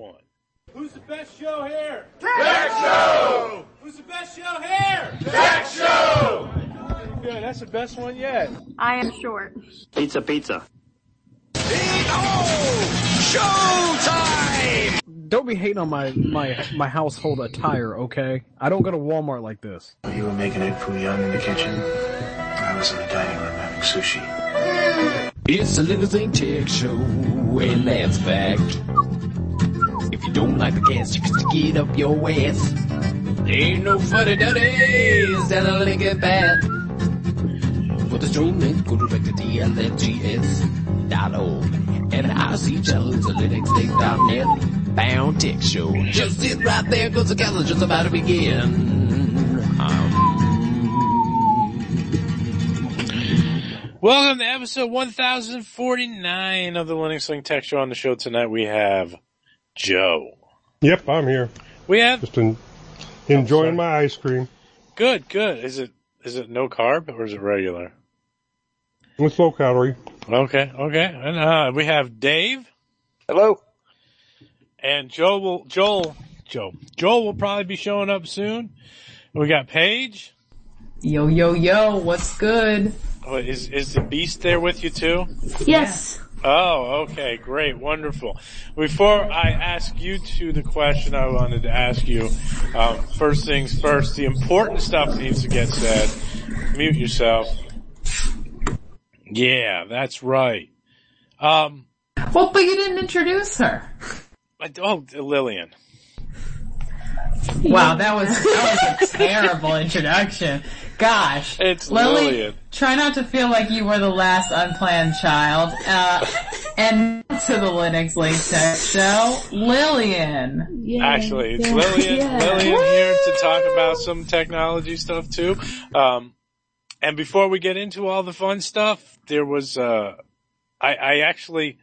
one. Who's the best show here? Tech Show! Who's the best show here? Tech Show! Good, that's the best one yet. I am short. Pizza. Showtime! Don't be hating on my household attire, okay? I don't go to Walmart like this. You were making egg foo young in the kitchen. I was in the dining room having sushi. It's a Little Thing Tech Show, and that's fact. If you don't like the cast, you can stick it up your ass. Ain't no funny duddies that will link it back. For the stream link, go direct to TLFGS.org. And I see channels at linuxthing.net. Bound Tech Show. Just sit right there, cause the calendar just about to begin. Welcome to episode 1049 of the Linux Link Tech Show. On the show tonight we have Joe. Yep, I'm here. We have just enjoying my ice cream. Good. Is it no carb or is it regular? It's low calorie. Okay. And we have Dave. Hello. And Joel will probably be showing up soon. We got Paige. Yo, what's good? Oh, is the Beast there with you too? Yes. Oh, okay, great, wonderful. Before I ask you two the question I wanted to ask you, first things first, the important stuff needs to get said. Mute yourself. Yeah, that's right. Well, but you didn't introduce her. Lillian. Wow, that was a terrible introduction. Gosh. It's Lily, Lillian. Try not to feel like you were the last unplanned child. And to the Linux Link Tech Show, Lillian. Yay. Actually, it's Lillian. Yeah. Lillian here to talk about some technology stuff too. And before we get into all the fun stuff, there was, I actually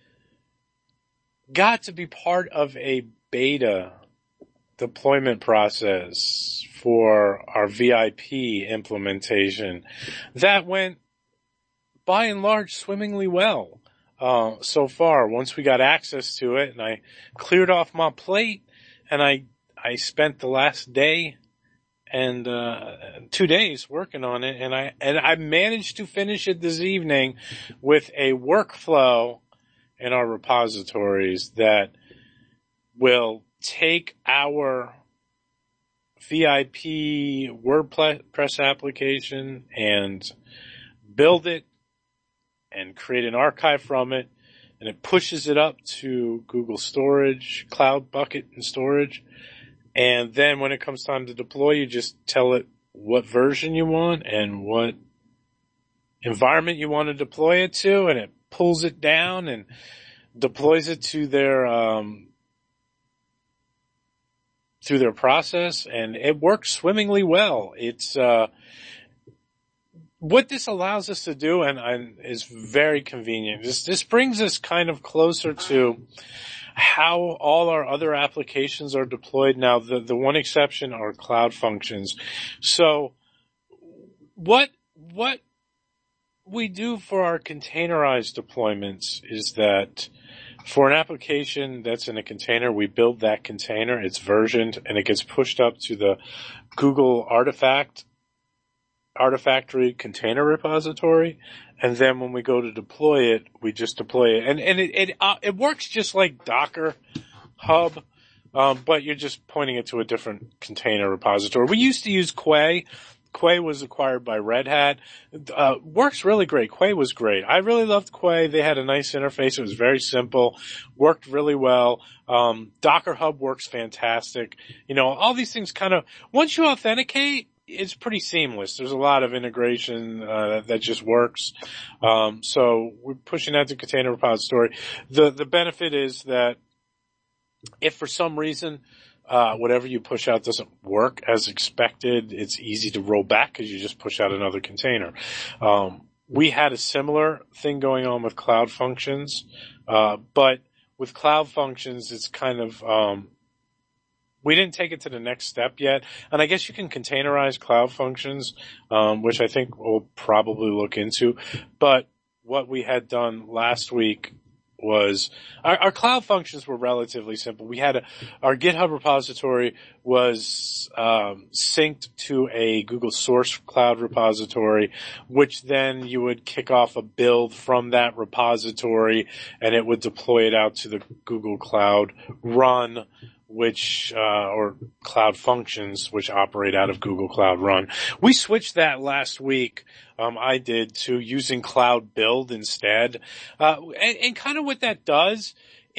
got to be part of a beta deployment process for our VIP implementation that went by and large swimmingly well so far. Once we got access to it and I cleared off my plate and I spent the last day and 2 days working on it and I managed to finish it this evening with a workflow in our repositories that will take our VIP WordPress application and build it and create an archive from it, and it pushes it up to Google Storage, Cloud Bucket and Storage, and then when it comes time to deploy, you just tell it what version you want and what environment you want to deploy it to, and it pulls it down and deploys it to their through their process, and it works swimmingly well. It's what this allows us to do, and is very convenient. This brings us kind of closer to how all our other applications are deployed now. The one exception are Cloud Functions. So what we do for our containerized deployments is that for an application that's in a container, we build that container, it's versioned, and it gets pushed up to the Google Artifactory container repository. And then when we go to deploy it, we just deploy it. And it works just like Docker Hub, but you're just pointing it to a different container repository. We used to use Quay. Quay was acquired by Red Hat. Works really great. Quay was great. I really loved Quay. They had a nice interface. It was very simple. Worked really well. Docker Hub works fantastic. You know, all these things kind of, once you authenticate, it's pretty seamless. There's a lot of integration that just works. So we're pushing that to container repository. The benefit is that if for some reason whatever you push out doesn't work as expected, it's easy to roll back because you just push out another container. We had a similar thing going on with Cloud Functions, but with Cloud Functions, it's kind of we didn't take it to the next step yet. And I guess you can containerize Cloud Functions, which I think we'll probably look into. But what we had done last week was our cloud functions were relatively simple. We had our GitHub repository was synced to a Google Source Cloud repository, which then you would kick off a build from that repository, and it would deploy it out to the Google Cloud Run, which or Cloud Functions, which operate out of Google Cloud Run. We switched that last week. I did, to using Cloud Build instead. And kind of what that does,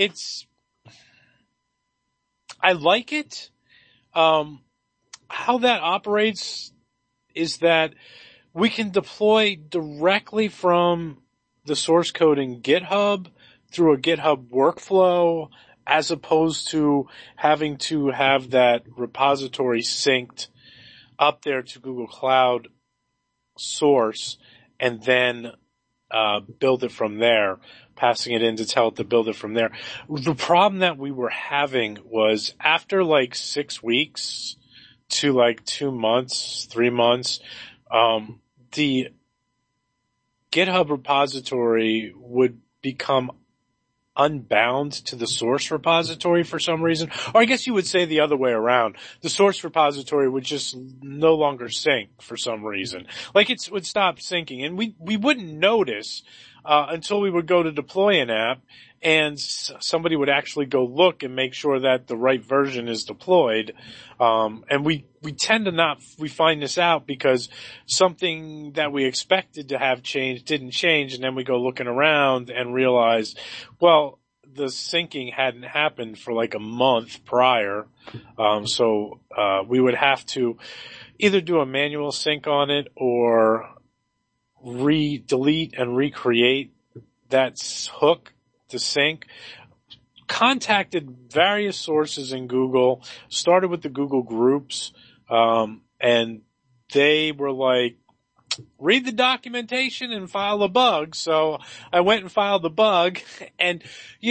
I like it. How that operates is that we can deploy directly from the source code in GitHub through a GitHub workflow, as opposed to having to have that repository synced up there to Google Cloud Source and then build it from there, passing it in to tell it to build it from there. The problem that we were having was after like 6 weeks to like 2 months, 3 months, the GitHub repository would become unbound to the source repository for some reason. Or I guess you would say the other way around. The source repository would just no longer sync for some reason. Like it would stop syncing, and we wouldn't notice until we would go to deploy an app and somebody would actually go look and make sure that the right version is deployed. And we tend to we find this out because something that we expected to have changed didn't change, and then we go looking around and realize, well, the syncing hadn't happened for like a month prior. So we would have to either do a manual sync on it or delete and recreate that hook to sync. Contacted various sources in Google, started with the Google groups, and they were like, read the documentation and file a bug. So I went and filed the bug, and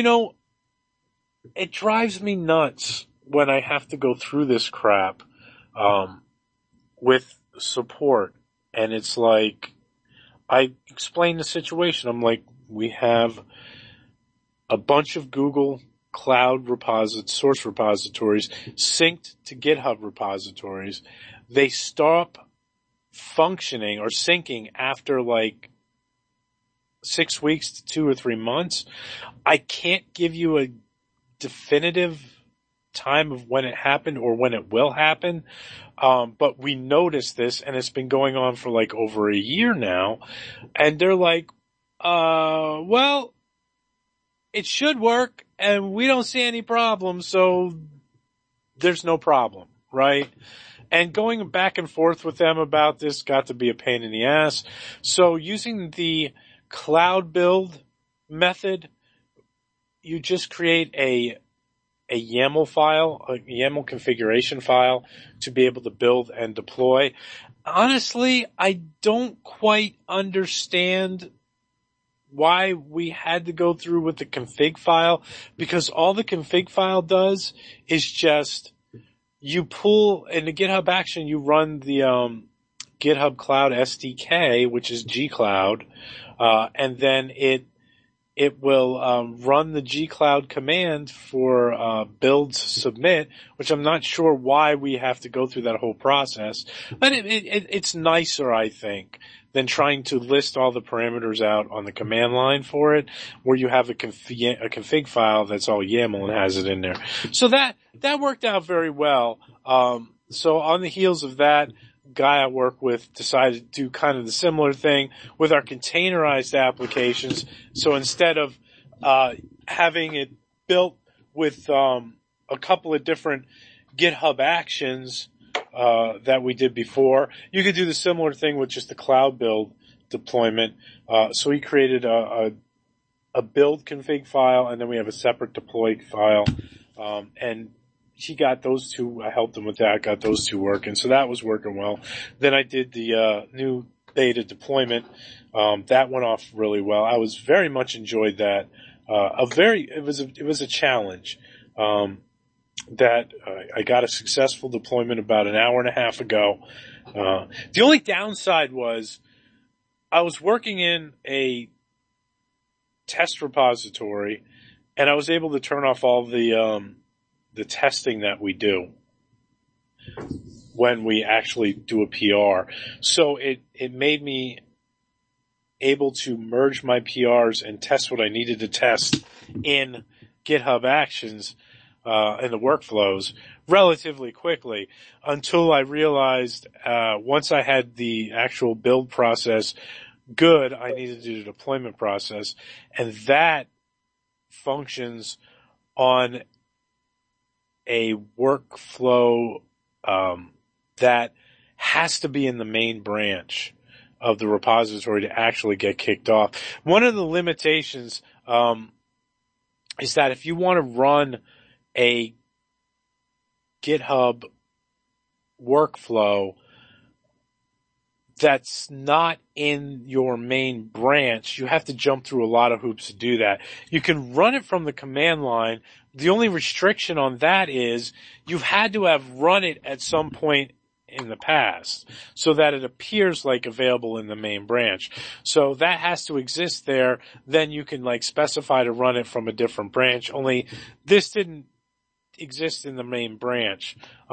it drives me nuts when I have to go through this crap, with support. And it's like, I explain the situation. I'm like, we have a bunch of Google Cloud source repositories synced to GitHub repositories. They stop functioning or syncing after like 6 weeks to 2 or 3 months. I can't give you a definitive time of when it happened or when it will happen. But we noticed this, and it's been going on for like over a year now. And they're like, well, it should work, and we don't see any problem, so there's no problem, right? And going back and forth with them about this got to be a pain in the ass. So using the cloud build method, you just create a YAML file, a YAML configuration file to be able to build and deploy. Honestly, I don't quite understand why we had to go through with the config file, because all the config file does is just you pull in the GitHub Action, you run the GitHub Cloud SDK, which is gcloud, and then it will run the gcloud command for build submit, which I'm not sure why we have to go through that whole process, but it's nicer, I think, than trying to list all the parameters out on the command line for it, where you have a config file that's all YAML and has it in there. So that worked out very well. So on the heels of that, guy I work with decided to do kind of the similar thing with our containerized applications. So instead of having it built with a couple of different GitHub actions that we did before, you could do the similar thing with just the cloud build deployment. So we created a build config file, and then we have a separate deploy file. And he got those two, I helped him with that, got those two working. So that was working well. Then I did the new beta deployment. That went off really well. I was very much enjoyed that. It was a challenge. That I got a successful deployment about an hour and a half ago. The only downside was I was working in a test repository, and I was able to turn off all the testing that we do when we actually do a PR. So it made me able to merge my PRs and test what I needed to test in GitHub Actions, in the workflows relatively quickly, until I realized, once I had the actual build process good, I needed to do the deployment process, and that functions on a workflow, that has to be in the main branch of the repository to actually get kicked off. One of the limitations, is that if you want to run a GitHub workflow that's not in your main branch, you have to jump through a lot of hoops to do that. You can run it from the command line. The only restriction on that is you've had to have run it at some point in the past so that it appears like available in the main branch. So that has to exist there. Then you can like specify to run it from a different branch. Only this didn't exist in the main branch.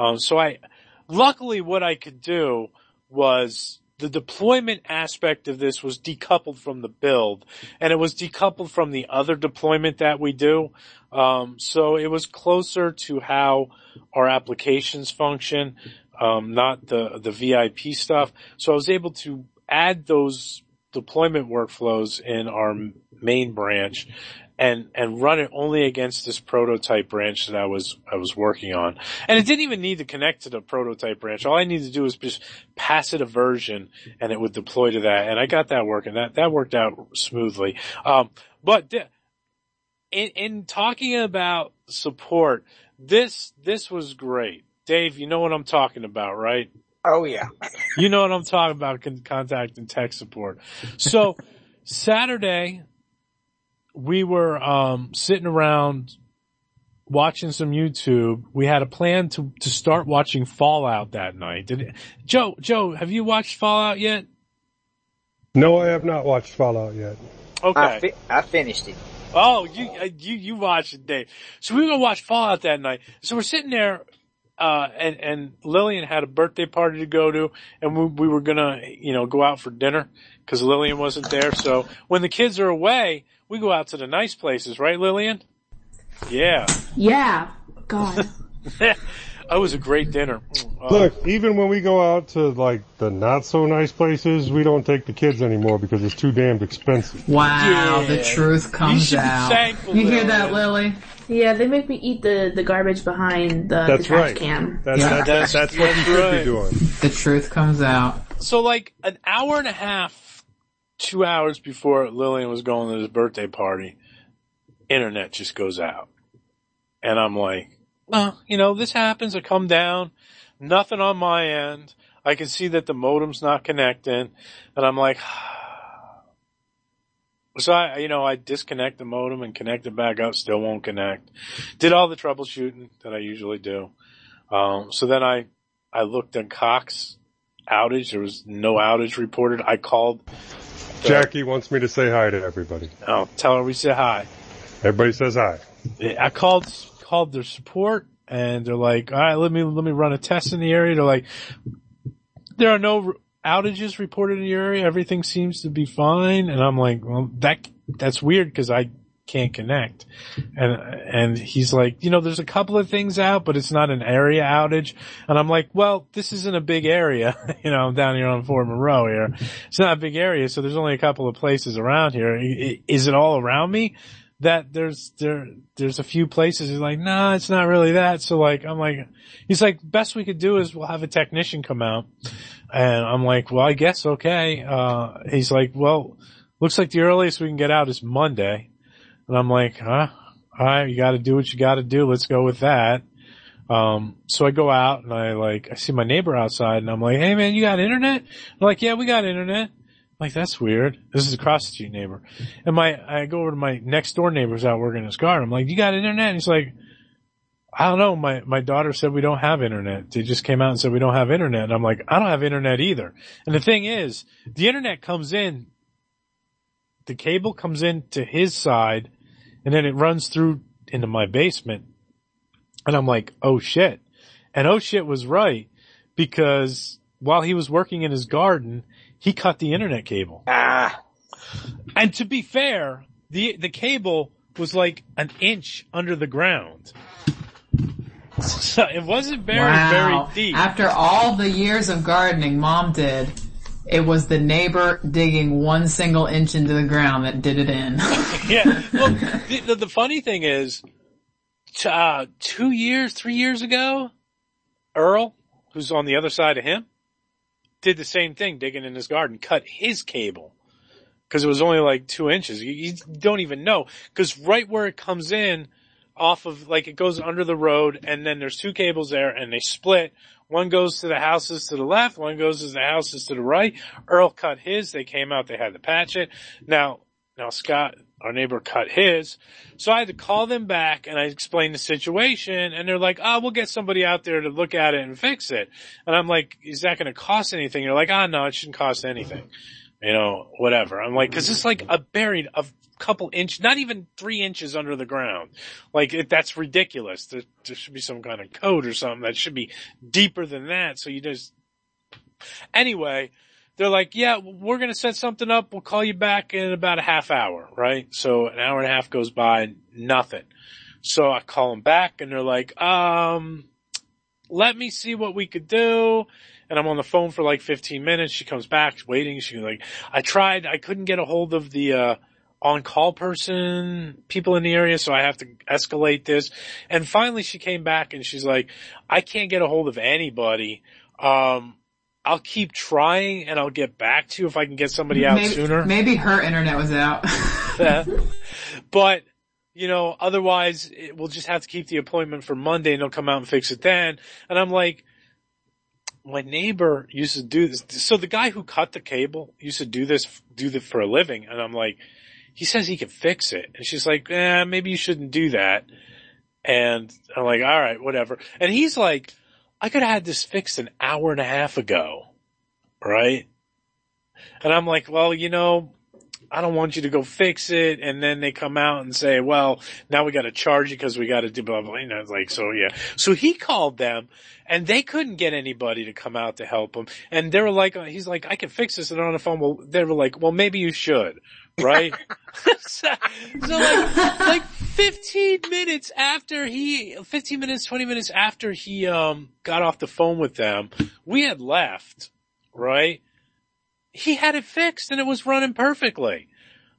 Luckily what I could do was the deployment aspect of this was decoupled from the build, and it was decoupled from the other deployment that we do. So it was closer to how our applications function, not the VIP stuff. So I was able to add those deployment workflows in our main branch and run it only against this prototype branch that I was working on. And it didn't even need to connect to the prototype branch. All I needed to do was just pass it a version and it would deploy to that. And I got that working. That worked out smoothly. But in talking about support, this was great. Dave, you know what I'm talking about, right? Oh yeah. You know what I'm talking about, contact and tech support. So Saturday, we were sitting around watching some YouTube. We had a plan to start watching Fallout that night. Joe, have you watched Fallout yet? No, I have not watched Fallout yet. Okay. I finished it. Oh, you watched it, Dave. So we were gonna watch Fallout that night. So we're sitting there, and Lillian had a birthday party to go to, and we were gonna, go out for dinner because Lillian wasn't there. So when the kids are away, we go out to the nice places, right, Lillian? Yeah. Yeah. God. It was a great dinner. Look, even when we go out to like the not so nice places, we don't take the kids anymore because it's too damned expensive. Wow, Yeah. the truth comes out. You hear that, Lily? Yeah, they make me eat the garbage behind the That's trash right. can. That's what you should be doing. The truth comes out. So like an hour and a half, 2 hours before Lillian was going to this birthday party, internet just goes out. And I'm like, this happens. I come down, nothing on my end. I can see that the modem's not connecting. And I'm like, so I disconnect the modem and connect it back up, still won't connect. Did all the troubleshooting that I usually do. So then I looked at Cox outage. There was no outage reported. I called. Jackie wants me to say hi to everybody. Oh, tell her we say hi. Everybody says hi. I called their support, and they're like, all right, let me run a test in the area. They're like, there are no outages reported in the area. Everything seems to be fine. And I'm like, well, that's weird because I can't connect. And he's like, there's a couple of things out, but it's not an area outage. And I'm like, well, this isn't a big area. I'm down here on Fort Monroe here. It's not a big area. So there's only a couple of places around here. Is it all around me? That there's a few places. He's like, nah, it's not really that. So he's like, best we could do is we'll have a technician come out. And I'm like, well, I guess okay. He's like, well, looks like the earliest we can get out is Monday. And I'm like, all right, you gotta do what you gotta do. Let's go with that. So I go out and I see my neighbor outside and I'm like, hey man, you got internet? They're like, yeah, we got internet. I'm like, that's weird. This is a cross the street neighbor. And I go over to my next door neighbor's out working in his garden. I'm like, you got internet? And he's like, I don't know. My daughter said we don't have internet. They just came out and said we don't have internet. And I'm like, I don't have internet either. And the thing is, the internet comes in the cable comes into his side and then it runs through into my basement. And I'm like, oh shit. And oh shit was right, because while he was working in his garden, he cut the internet cable. And to be fair, the cable was like an inch under the ground. So it wasn't very deep. After all the years of gardening Mom did, it was the neighbor digging 1 single inch into the ground that did it in. Yeah. Well, the funny thing is, 3 years ago, Earl, who's on the other side of him, did the same thing, digging in his garden, cut his cable. Cause it was only like 2 inches. You don't even know. Cause right where it comes in, off of, like, it goes under the road, and then there's 2 cables there, and they split. One goes to the houses to the left, one goes to the houses to the right. Earl cut his, they came out, they had to patch it. Now Scott, our neighbor, cut his. So I had to call them back, and I explained the situation, and they're like, we'll get somebody out there to look at it and fix it. And I'm like, is that gonna cost anything? They're like, no, it shouldn't cost anything. You know, whatever. I'm like, cause it's like buried a couple inch, not even 3 inches under the ground. Like, that's ridiculous. There should be some kind of code or something that should be deeper than that. So you just, anyway, they're like, yeah, we're going to set something up. We'll call you back in about a half hour, right? So an hour and a half goes by, nothing. So I call them back and they're like, let me see what we could do. And I'm on the phone for like 15 minutes. She comes back, waiting. She's like, I couldn't get a hold of the, on-call person, people in the area, so I have to escalate this. And finally she came back and she's like, I can't get a hold of anybody. I'll keep trying and I'll get back to you if I can get somebody out sooner. Maybe her internet was out. But, you know, otherwise we'll just have to keep the appointment for Monday and they'll come out and fix it then. And I'm like, my neighbor used to do this. So the guy who cut the cable used to do this for a living. And I'm like, he says he can fix it. And she's like, maybe you shouldn't do that. And I'm like, all right, whatever. And he's like, I could have had this fixed an hour and a half ago. Right? And I'm like, well, you know, I don't want you to go fix it. And then they come out and say, well, now we got to charge you because we got to do blah, blah, you know, like, so yeah. So he called them and they couldn't get anybody to come out to help him. And they were like, he's like, I can fix this. And they're on the phone. Well, they were like, well, maybe you should. Right? so like 15 minutes, 20 minutes after he, got off the phone with them, we had left, right? He had it fixed and it was running perfectly.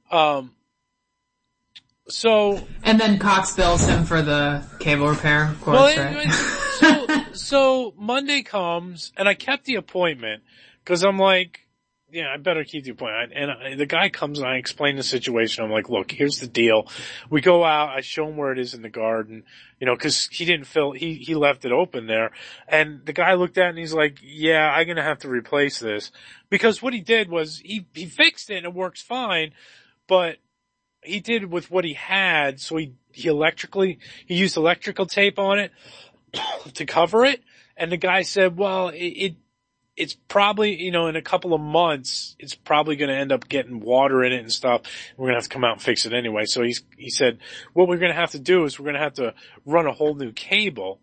So. And then Cox bills him for the cable repair, of course, right? So Monday comes and I kept the appointment because I'm like, yeah, I better keep the appointment. And the guy comes and I explain the situation. I'm like, look, here's the deal. We go out. I show him where it is in the garden, you know, cause he left it open there. And the guy looked at it and he's like, yeah, I'm going to have to replace this, because what he did was he fixed it and it works fine, but he did with what he had. So he used electrical tape on it to cover it. And the guy said, well, it's probably, you know, in a couple of months, it's probably going to end up getting water in it and stuff. We're going to have to come out and fix it anyway. So he said, what we're going to have to do is we're going to have to run a whole new cable,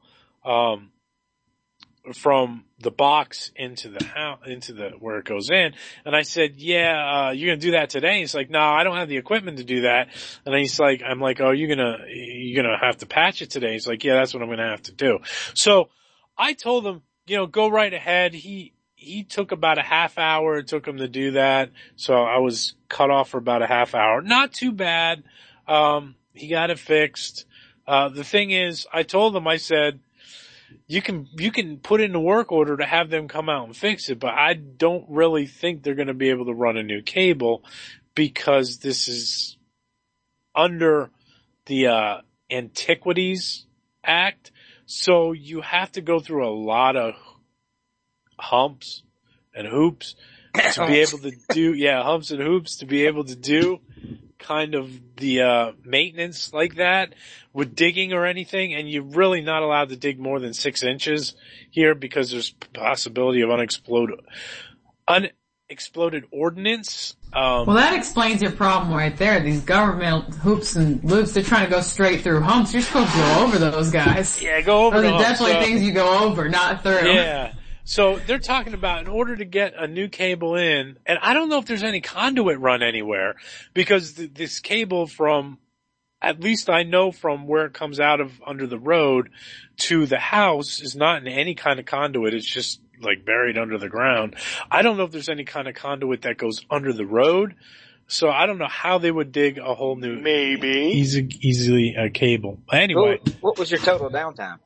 from the box into the house, where it goes in. And I said, yeah, you're going to do that today? He's like, no, I don't have the equipment to do that. And he's like, I'm like, oh, you're going to have to patch it today. He's like, yeah, that's what I'm going to have to do. So I told him, you know, go right ahead. He took about a half hour. It took him to do that. So I was cut off for about a half hour. Not too bad. He got it fixed. The thing is, I told him, I said, you can put in a work order to have them come out and fix it, but I don't really think they're going to be able to run a new cable because this is under the, Antiquities Act. So you have to go through a lot of humps and hoops to be able to do, humps and hoops to be able to do kind of the, maintenance like that with digging or anything. And you're really not allowed to dig more than 6 inches here because there's possibility of exploded ordnance. Well, that explains your problem right there. These government hoops and loops, they're trying to go straight through humps. You're supposed to go over those guys. Yeah, go over those the are humps. definitely things you go over, not through. Yeah. So they're talking about in order to get a new cable in, and I don't know if there's any conduit run anywhere, because this cable from, at least I know from where it comes out of under the road to the house is not in any kind of conduit. It's just like buried under the ground. I don't know if there's any kind of conduit that goes under the road. So I don't know how they would dig a whole new, easily cable. Anyway. What was your total downtime?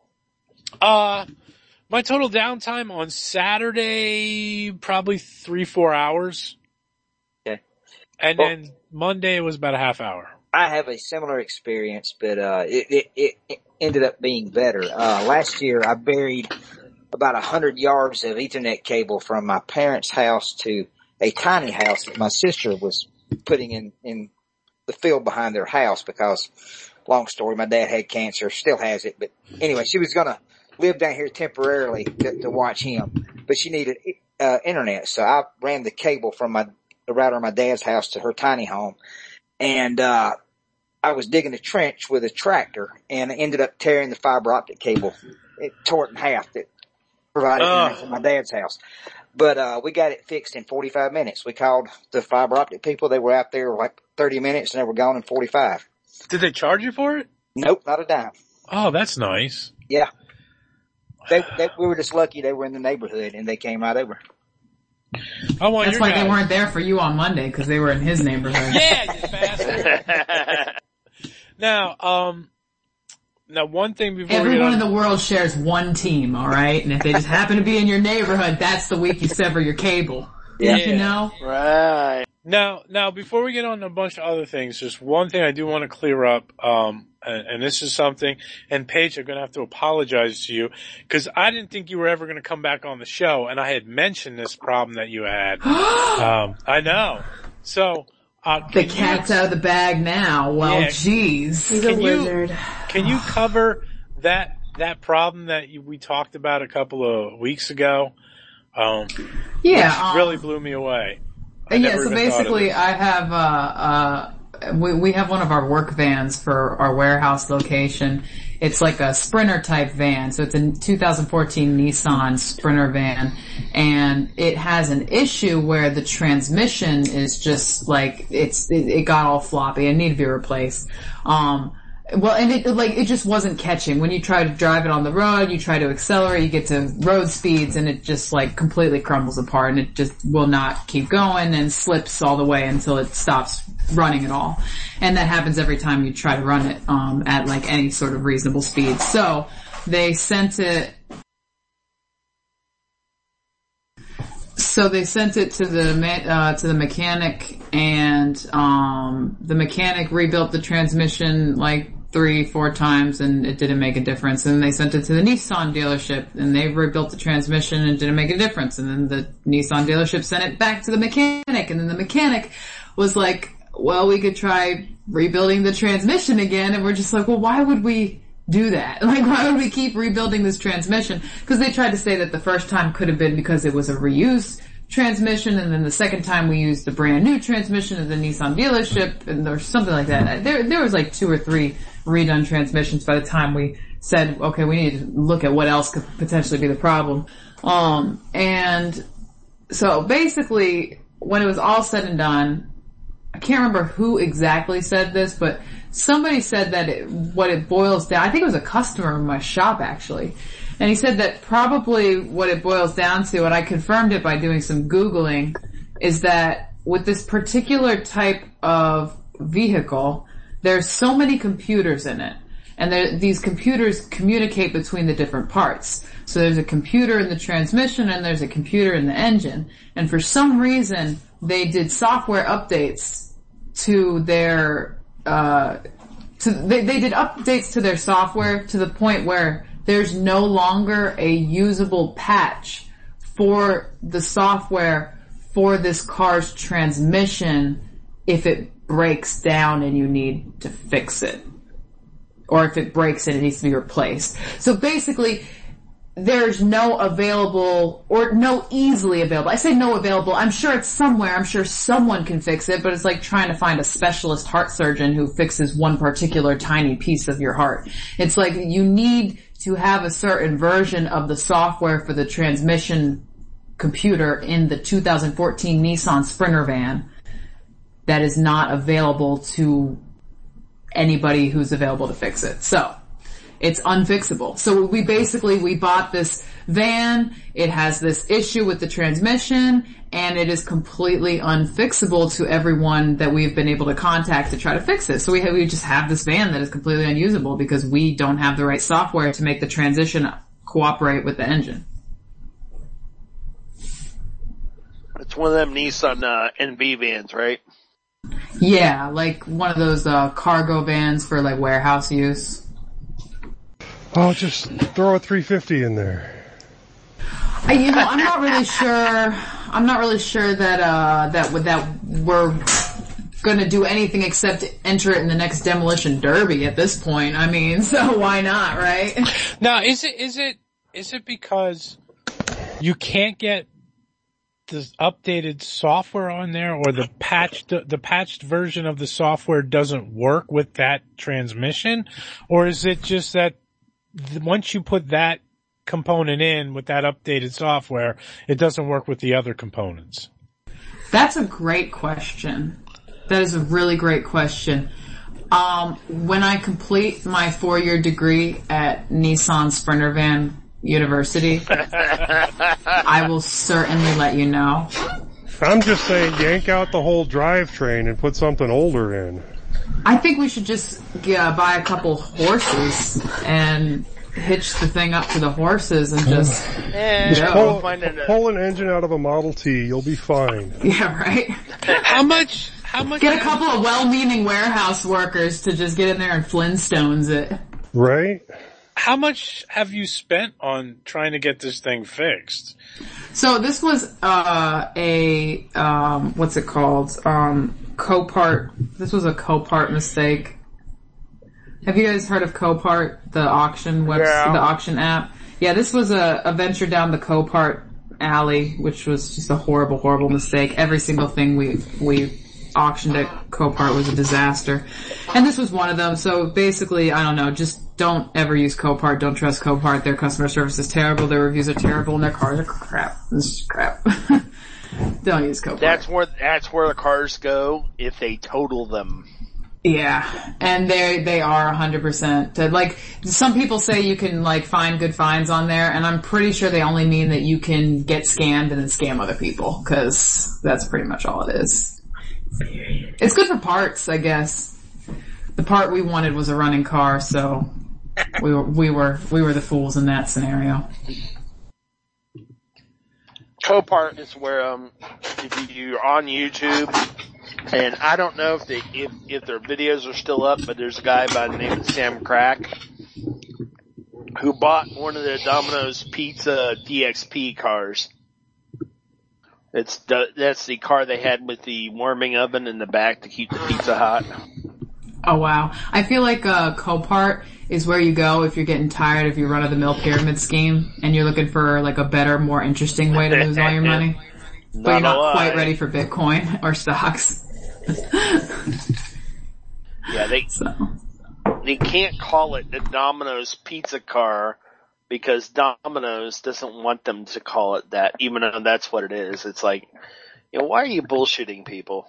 My total downtime on Saturday, probably 3-4 hours. Okay. And then Monday it was about a half hour. I have a similar experience, but it ended up being better. Last year I buried about 100 yards of Ethernet cable from my parents' house to a tiny house that my sister was putting in the field behind their house because, long story, my dad had cancer, still has it, but anyway, she was gonna live down here temporarily to watch him, but she needed internet, so I ran the cable from the router of my dad's house to her tiny home, and I was digging a trench with a tractor, and I ended up tearing the fiber optic cable. It tore it in half that provided internet from my dad's house. But we got it fixed in 45 minutes. We called the fiber optic people. They were out there like 30 minutes, and they were gone in 45. Did they charge you for it? Nope, not a dime. Oh, that's nice. Yeah. We were just lucky they were in the neighborhood, and they came right over. That's why they weren't there for you on Monday, because they were in his neighborhood. Yeah, you bastard. Now, one thing before everyone in the world shares one team, all right? And if they just happen to be in your neighborhood, that's the week you sever your cable. Yeah. You know? Right. Now, before we get on to a bunch of other things, just one thing I do want to clear up, and this is something, and Paige, I'm going to have to apologize to you, because I didn't think you were ever going to come back on the show, and I had mentioned this problem that you had. I know. So, the cat's out of the bag now. Well, jeez. He's a wizard. Can you cover that problem that we talked about a couple of weeks ago? Which really blew me away. So basically I have, we have one of our work vans for our warehouse location. It's like a Sprinter type van. So it's a 2014 Nissan Sprinter van, and it has an issue where the transmission is just like, it got all floppy and needed to be replaced. And it just wasn't catching. When you try to drive it on the road, you try to accelerate, you get to road speeds, and it just like completely crumbles apart, and it just will not keep going and slips all the way until it stops running at all. And that happens every time you try to run it, at like any sort of reasonable speed. So they sent it to the mechanic, and the mechanic rebuilt the transmission like 3-4 times, and it didn't make a difference. And then they sent it to the Nissan dealership, and they rebuilt the transmission, and it didn't make a difference. And then the Nissan dealership sent it back to the mechanic, and then the mechanic was like, well, we could try rebuilding the transmission again. And we're just like, well, why would we do that? Like, why would we keep rebuilding this transmission? Because they tried to say that the first time could have been because it was a reused transmission, and then the second time we used the brand new transmission of the Nissan dealership, and or something like that. There was like 2 or 3 redone transmissions by the time we said, okay, we need to look at what else could potentially be the problem. And so basically, when it was all said and done, I can't remember who exactly said this, but somebody said that what it boils down, I think it was a customer in my shop actually, and he said that probably what it boils down to, and I confirmed it by doing some Googling, is that with this particular type of vehicle, there's so many computers in it, and these computers communicate between the different parts. So there's a computer in the transmission, and there's a computer in the engine, and for some reason, they did software updates to their, they did updates to their software to the point where there's no longer a usable patch for the software for this car's transmission if it breaks down and you need to fix it. Or if it breaks and it needs to be replaced. So basically, there's no available, or no easily available. I say no available. I'm sure it's somewhere. I'm sure someone can fix it, but it's like trying to find a specialist heart surgeon who fixes one particular tiny piece of your heart. It's like you need to have a certain version of the software for the transmission computer in the 2014 Nissan Sprinter van that is not available to anybody who's available to fix it. So, it's unfixable. So we bought this van, it has this issue with the transmission, and it is completely unfixable to everyone that we've been able to contact to try to fix it. So we just have this van that is completely unusable because we don't have the right software to make the transition cooperate with the engine. It's one of them Nissan NV vans, right? Yeah, like one of those cargo vans for like warehouse use. Oh, just throw a 350 in there. I'm not really sure. I'm not really sure that we're gonna do anything except enter it in the next demolition derby at this point. I mean, so why not, right? Now, is it because you can't get the updated software on there, or the patched version of the software doesn't work with that transmission, or is it just that once you put that component in with that updated software, it doesn't work with the other components? That's a great question. That is a really great question. When I complete my 4-year degree at Nissan Sprinter Van University, I will certainly let you know. I'm just saying, yank out the whole drivetrain and put something older in. I think we should just buy a couple horses and hitch the thing up to the horses and just pull an engine out of a Model T. You'll be fine. Yeah, right? How much? Get a couple of well-meaning warehouse workers to just get in there and Flintstones it. Right? How much have you spent on trying to get this thing fixed? So this was what's it called? Copart. This was a Copart mistake. Have you guys heard of Copart, the auction website, the auction app? Yeah, this was a venture down the Copart alley, which was just a horrible, horrible mistake. Every single thing we auctioned at Copart was a disaster. And this was one of them. So basically, I don't know, just don't ever use Copart. Don't trust Copart. Their customer service is terrible. Their reviews are terrible, and their cars are crap. This is crap. Don't use Copart. That's where the cars go if they total them. Yeah, and they are 100%. Like, some people say you can, like, find good finds on there, and I'm pretty sure they only mean that you can get scammed and then scam other people, because that's pretty much all it is. It's good for parts, I guess. The part we wanted was a running car, so we were the fools in that scenario. Copart is where, if you're on YouTube, and I don't know if their videos are still up, but there's a guy by the name of Sam Crack who bought one of the Domino's Pizza DXP cars. That's the car they had with the warming oven in the back to keep the pizza hot. Oh wow. I feel like Copart is where you go if you're getting tired of your run-of-the-mill pyramid scheme and you're looking for like a better, more interesting way to lose all your money. But you're not quite ready for Bitcoin or stocks. Yeah, they can't call it the Domino's pizza car because Domino's doesn't want them to call it that, even though that's what it is. It's like, why are you bullshitting people?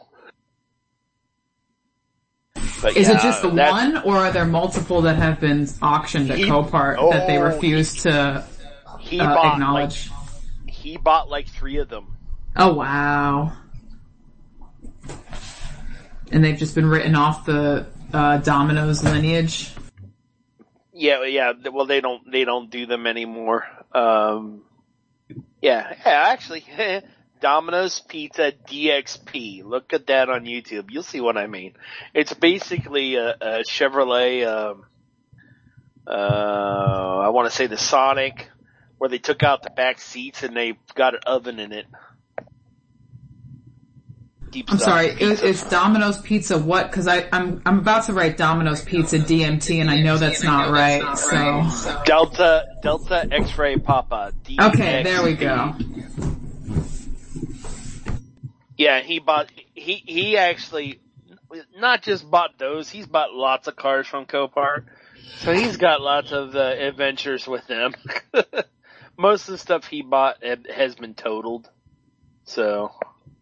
But is it just the one, or are there multiple that have been auctioned at Copart that they refuse to acknowledge? He bought like 3 of them. Oh wow. And they've just been written off the Domino's lineage? Yeah. Well, they don't do them anymore. Actually, Domino's Pizza DXP. Look at that on YouTube. You'll see what I mean. It's basically a Chevrolet, I want to say the Sonic, where they took out the back seats and they got an oven in it. I'm sorry, it's Domino's Pizza what? Because I'm about to write Domino's Pizza DMT, and I know that's not right. So Delta X-ray Papa. DMT. Okay, there we go. Yeah, he actually not just bought those, he's bought lots of cars from Copart. So he's got lots of adventures with them. Most of the stuff he bought has been totaled. So,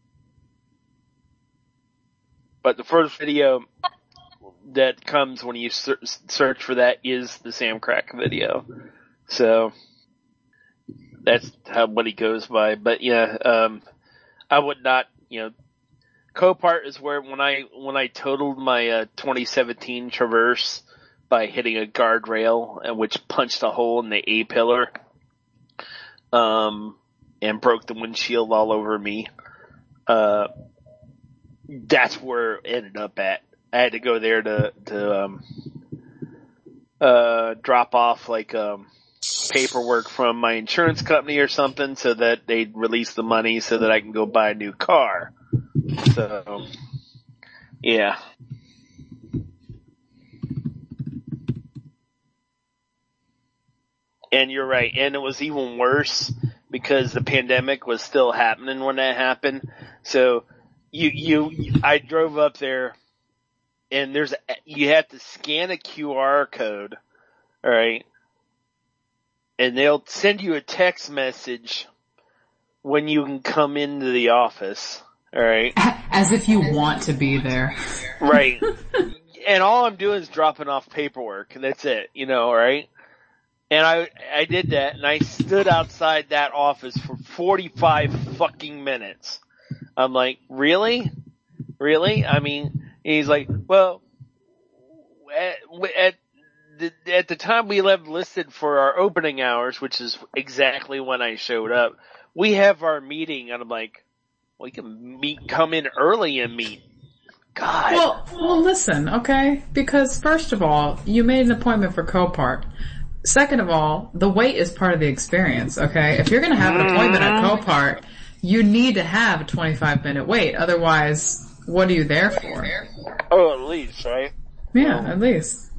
but the first video that comes when you search for that is the Sam Crack video. So that's what he goes by. But yeah, I would not, Copart is where when I totaled my 2017 Traverse by hitting a guardrail and which punched a hole in the A-pillar, and broke the windshield all over me. That's where it ended up at. I had to go there to drop off paperwork from my insurance company or something so that they'd release the money so that I can go buy a new car. So, yeah. And you're right. And it was even worse because the pandemic was still happening when that happened. So I drove up there and you have to scan a QR code. All right. And they'll send you a text message when you can come into the office. All right. As if you want to be there. Right. And all I'm doing is dropping off paperwork and that's it, right? And I did that and I stood outside that office for 45 fucking minutes. I'm like, really? Really? I mean, he's like, well, at the time we left listed for our opening hours, which is exactly when I showed up, we have our meeting and I'm like, well, you can come in early and meet. God. Well, listen, okay? Because first of all, you made an appointment for Copart. Second of all, the wait is part of the experience, okay? If you're gonna have an appointment at Copart, you need to have a 25-minute wait. Otherwise, what are you there for? Oh, at least, right? Yeah, at least.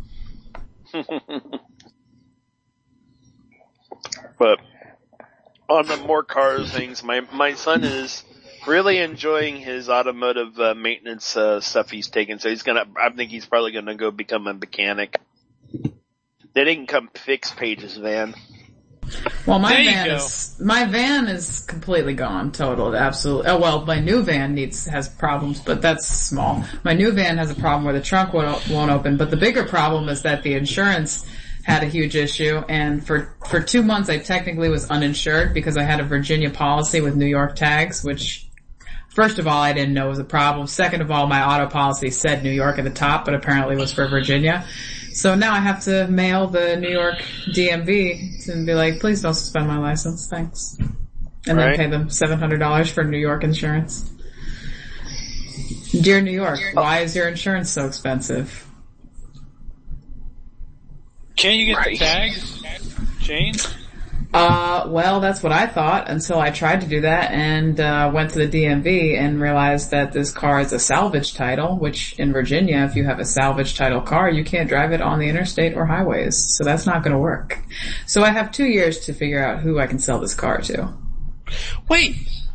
But on the more cars things, my son is really enjoying his automotive maintenance stuff he's taking. So I think he's probably gonna go become a mechanic. They didn't come fix Paige's van. Well, my van is completely gone, totaled, absolutely. Oh well, my new van has problems, but that's small. My new van has a problem where the trunk won't open, but the bigger problem is that the insurance had a huge issue, and for 2 months I technically was uninsured because I had a Virginia policy with New York tags, which first of all I didn't know was a problem. Second of all, my auto policy said New York at the top, but apparently it was for Virginia. So now I have to mail the New York DMV and be like, please don't suspend my license, thanks. And then pay them $700 for New York insurance. Dear New York, why is your insurance so expensive? Can't you get the tags, Jane? Well, that's what I thought until I tried to do that and went to the DMV and realized that this car is a salvage title, which in Virginia, if you have a salvage title car, you can't drive it on the interstate or highways. So that's not going to work. So I have 2 years to figure out who I can sell this car to. Wait.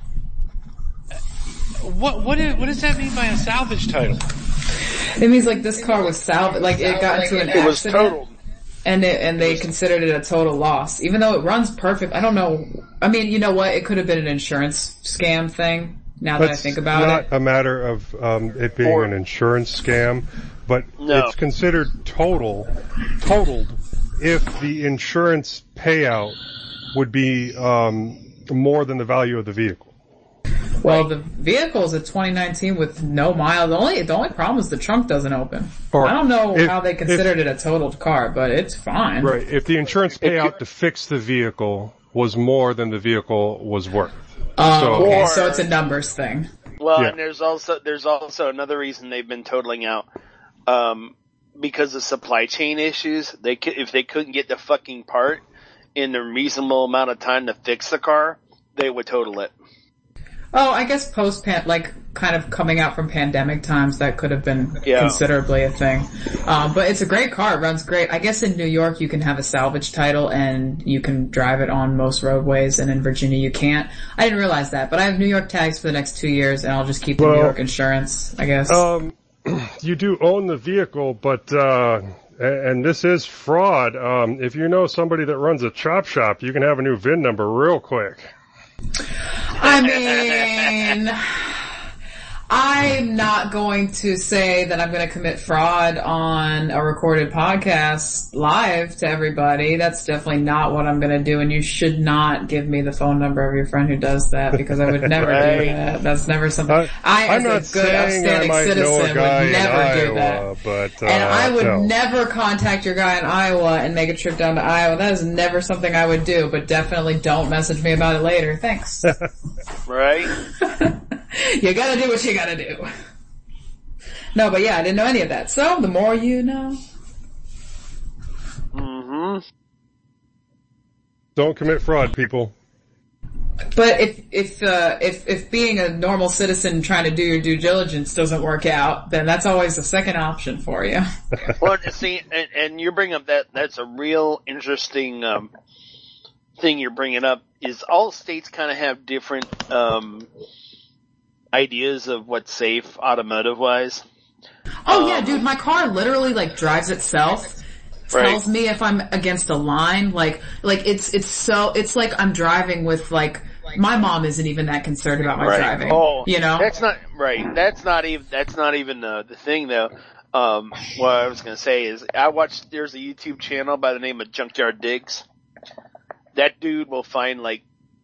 What does that mean by a salvage title? It means like this car was salvaged, like it got into an accident. It was totaled. And they considered it a total loss, even though it runs perfect. I don't know. I mean, you know what? It could have been an insurance scam thing. Now that I think about it, it's not a matter of it being an insurance scam, but it's considered totaled if the insurance payout would be more than the value of the vehicle. Well, the vehicle is a 2019 with no miles. The only problem is the trunk doesn't open. I don't know how they considered it a totaled car, but it's fine. Right. If the insurance payout to fix the vehicle was more than the vehicle was worth. Okay, so it's a numbers thing. Well, and there's also another reason they've been totaling out, because of supply chain issues. If they couldn't get the fucking part in a reasonable amount of time to fix the car, they would total it. Oh, I guess kind of coming out from pandemic times, that could have been considerably a thing. But it's a great car. It runs great. I guess in New York you can have a salvage title and you can drive it on most roadways, and in Virginia you can't. I didn't realize that, but I have New York tags for the next 2 years, and I'll just keep the New York insurance, I guess. You do own the vehicle, but, and this is fraud. If you know somebody that runs a chop shop, you can have a new VIN number real quick. I mean, I'm not going to say that I'm going to commit fraud on a recorded podcast live to everybody. That's definitely not what I'm going to do, and you should not give me the phone number of your friend who does that, because I would never do that. That's never something. I'm not saying I might know a guy in Iowa, but and I would never contact your guy in Iowa and make a trip down to Iowa. That is never something I would do, but definitely don't message me about it later. Thanks. Right? You gotta do what you gotta do. No, but yeah, I didn't know any of that. So, the more you know. Mm-hmm. Don't commit fraud, people. But if being a normal citizen trying to do your due diligence doesn't work out, then that's always the second option for you. Well, see, and you bring up that's a real interesting, thing you're bringing up, is all states kind of have different, ideas of what's safe automotive wise. Oh yeah, dude, my car literally drives itself. Tells me if I'm against a line, it's like I'm driving with my mom isn't even that concerned about my driving. Oh, you know? That's not right. That's not even the thing though. What I was gonna say is there's a YouTube channel by the name of Junkyard Diggs. That dude will find like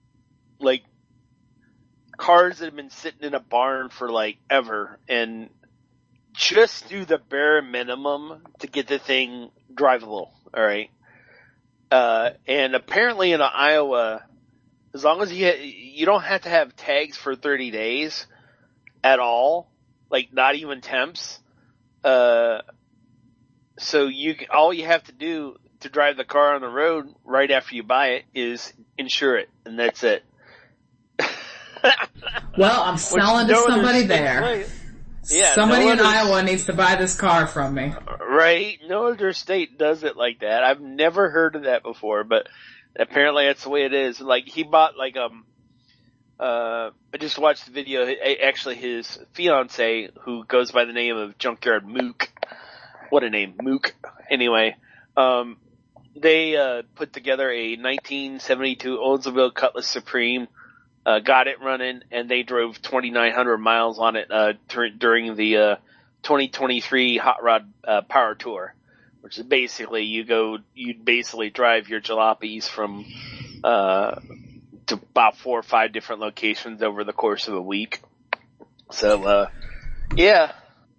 cars that have been sitting in a barn for ever and just do the bare minimum to get the thing drivable. All right. And apparently in Iowa, as long as you don't have to have tags for 30 days at all, not even temps. So all you have to do to drive the car on the road right after you buy it is insure it, and that's it. Well, I'm selling to somebody there. Yeah, somebody in Iowa needs to buy this car from me. Right? No other state does it like that. I've never heard of that before, but apparently that's the way it is. He bought I just watched the video. Actually, his fiance, who goes by the name of Junkyard Mook. What a name, Mook. Anyway, they put together a 1972 Oldsmobile Cutlass Supreme. Got it running, and they drove 2,900 miles on it during the 2023 Hot Rod Power Tour, which is basically you basically drive your jalopies from to about 4 or 5 different locations over the course of a week. So yeah.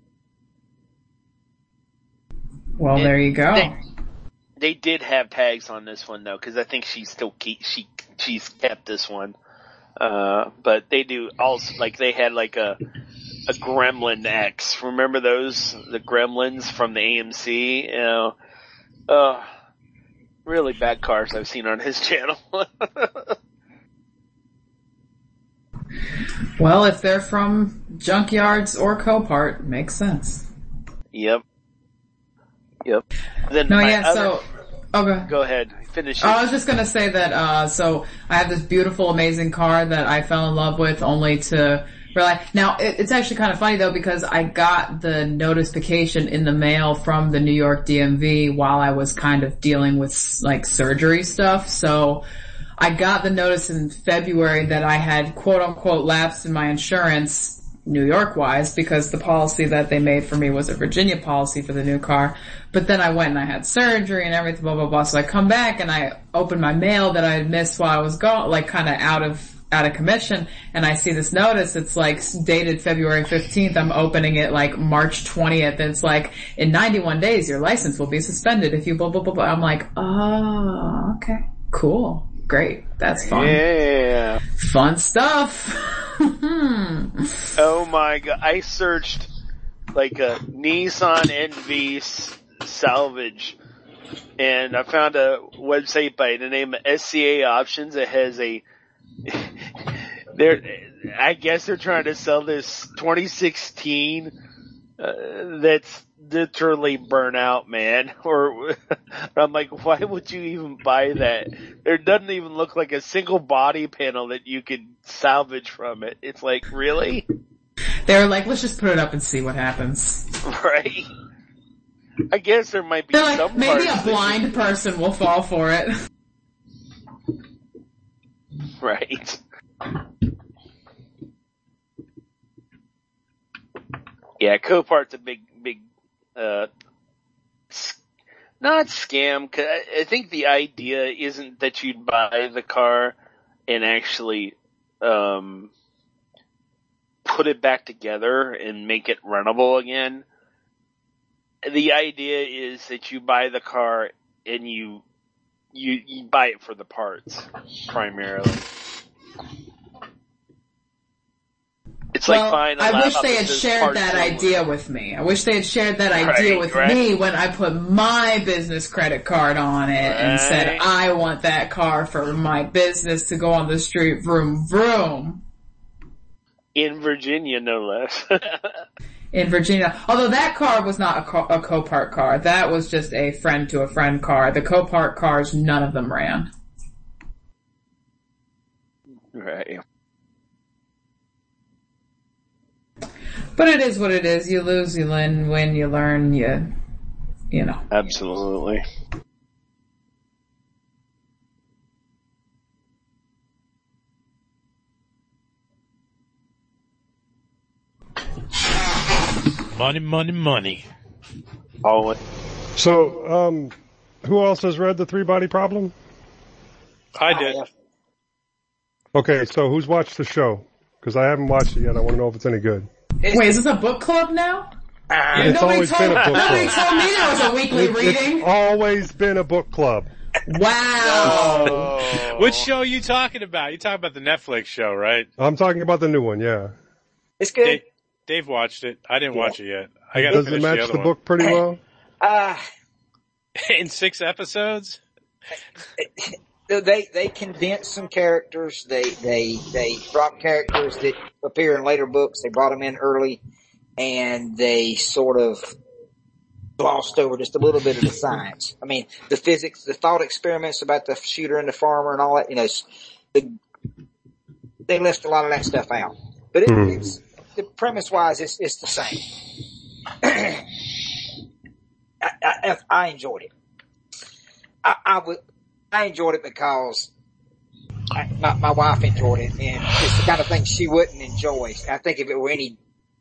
Well, there you go. They did have tags on this one though, because I think she's kept this one. But they do also, they had a Gremlin X. Remember those? The Gremlins from the AMC? Really bad cars I've seen on his channel. Well, if they're from junkyards or Copart, makes sense. Yep. Then go ahead. Finish it. I was just gonna say that, so I have this beautiful, amazing car that I fell in love with only to realize. Now, it's actually kind of funny though, because I got the notification in the mail from the New York DMV while I was kind of dealing with surgery stuff. So I got the notice in February that I had quote unquote lapsed in my insurance New York wise, because the policy that they made for me was a Virginia policy for the new car. But then I went and I had surgery and everything, blah, blah, blah. So I come back and I open my mail that I had missed while I was gone, kind of out of commission, and I see this notice. It's dated February 15th. I'm opening it March 20th. It's in 91 days your license will be suspended if you blah, blah, blah, blah. I'm oh, okay, cool. Great. That's fun. Yeah. Fun stuff. Oh my god. I searched a Nissan NV salvage, and I found a website by the name of SCA Options. It has I guess they're trying to sell this 2016 that's literally burnout, man. Or I'm like, why would you even buy that? There doesn't even look like a single body panel that you could salvage from it. It's like, really? They're like, let's just put it up and see what happens. Right. I guess there might be They're some like, maybe parts a blind person will fall for it. Right. Yeah, Copart's a big, not scam, 'cause I think the idea isn't that you'd buy the car and actually, put it back together and make it runnable again. The idea is that you buy the car and you buy it for the parts, primarily. It's like buying a laptop. I wish they had shared that idea with me. I wish they had shared that idea with me when I put my business credit card on it and said, I want that car for my business to go on the street, vroom, vroom. In Virginia, no less. In Virginia. Although that car was not a Copart car. That was just a friend to a friend car. The Copart cars, none of them ran. Right. But it is what it is. You lose, you win, you learn, you know. Absolutely. Money, money, money. Always. So, who else has read The Three-Body Problem? I did. Okay, so who's watched the show? Because I haven't watched it yet. I want to know if it's any good. Wait, is this a book club now? It's always been a book club. Nobody told me there was a weekly reading. It's always been a book club. Wow. Which show are you talking about? You're talking about the Netflix show, right? I'm talking about the new one, yeah. It's good. Dave watched it. I didn't watch it yet. I got. Does it match the book pretty well? In 6 episodes? They condensed some characters. They brought characters that appear in later books. They brought them in early, and they sort of glossed over just a little bit of the science. I mean, the physics, the thought experiments about the shooter and the farmer and all that. You know, they left a lot of that stuff out. But it's the premise-wise, it's the same. I enjoyed it. I enjoyed it because my wife enjoyed it, and it's the kind of thing she wouldn't enjoy. I think if it were any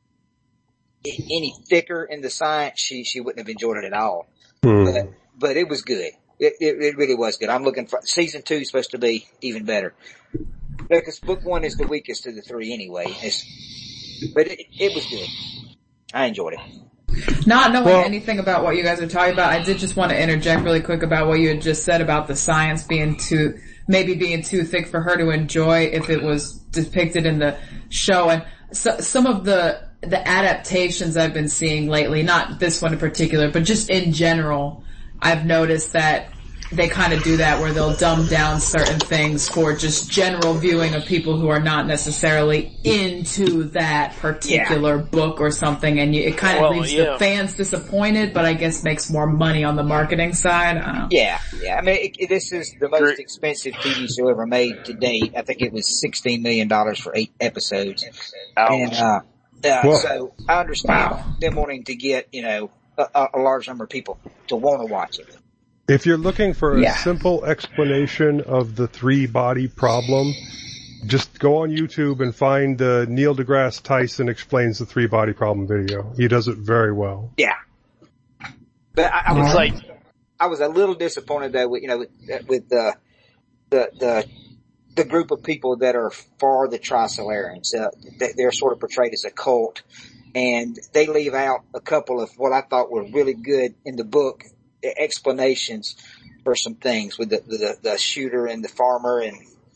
thicker in the science, she wouldn't have enjoyed it at all. But it was good. It really was good. I'm looking for season 2 is supposed to be even better. Because book 1 is the weakest of the 3 anyway. But it was good. I enjoyed it. Not knowing anything about what you guys are talking about, I did just want to interject really quick about what you had just said about the science being too thick for her to enjoy if it was depicted in the show. And so, some of the adaptations I've been seeing lately, not this one in particular, but just in general, I've noticed that they kind of do that where they'll dumb down certain things for just general viewing of people who are not necessarily into that particular book or something, and it kind of leaves the fans disappointed, but I guess makes more money on the marketing side. I don't know. Yeah. I mean, this is the most expensive TV show ever made to date. I think it was $16 million for 8 episodes. And, so I understand them wanting to get, a large number of people to want to watch it. If you're looking for a simple explanation of the 3-body problem, just go on YouTube and find Neil deGrasse Tyson explains the 3-body problem video. He does it very well. Yeah. But I was a little disappointed though with the group of people that are for the Trisolarians. They're sort of portrayed as a cult, and they leave out a couple of what I thought were really good in the book explanations for some things with the shooter and the farmer and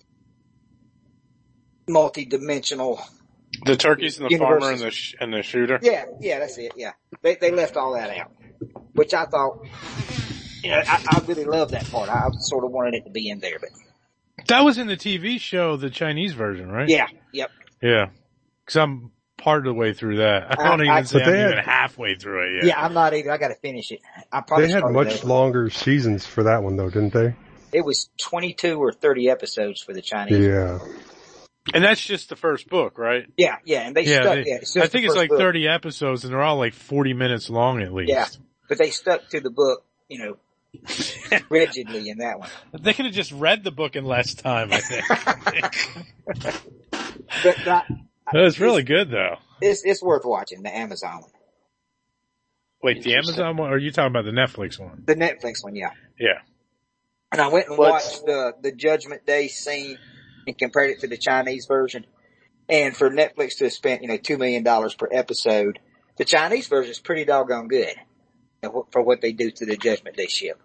multi-dimensional. The turkeys and the farmer and the shooter. Yeah, that's it. Yeah, they left all that out, which I thought, I really love that part. I sort of wanted it to be in there, but That was in the TV show, the Chinese version, right? Yeah. Yep. Yeah. Because I'm part of the way through that. I don't even say I'm even halfway through it yet. Yeah, I'm not either. I got to finish it. They had much longer seasons for that one, though, didn't they? It was 22 or 30 episodes for the Chinese. Yeah. And that's just the first book, right? Yeah, and they stuck. I think it's like 30 episodes, and they're all like 40 minutes long at least. Yeah, but they stuck to the book, rigidly in that one. They could have just read the book in less time, I think. But it was really good, though. It's worth watching, the Amazon one. Wait, the Amazon one, or are you talking about the Netflix one? The Netflix one, yeah. Yeah. And I went and watched the Judgment Day scene and compared it to the Chinese version. And for Netflix to have spent, $2 million per episode, the Chinese version is pretty doggone good for what they do to the Judgment Day ship.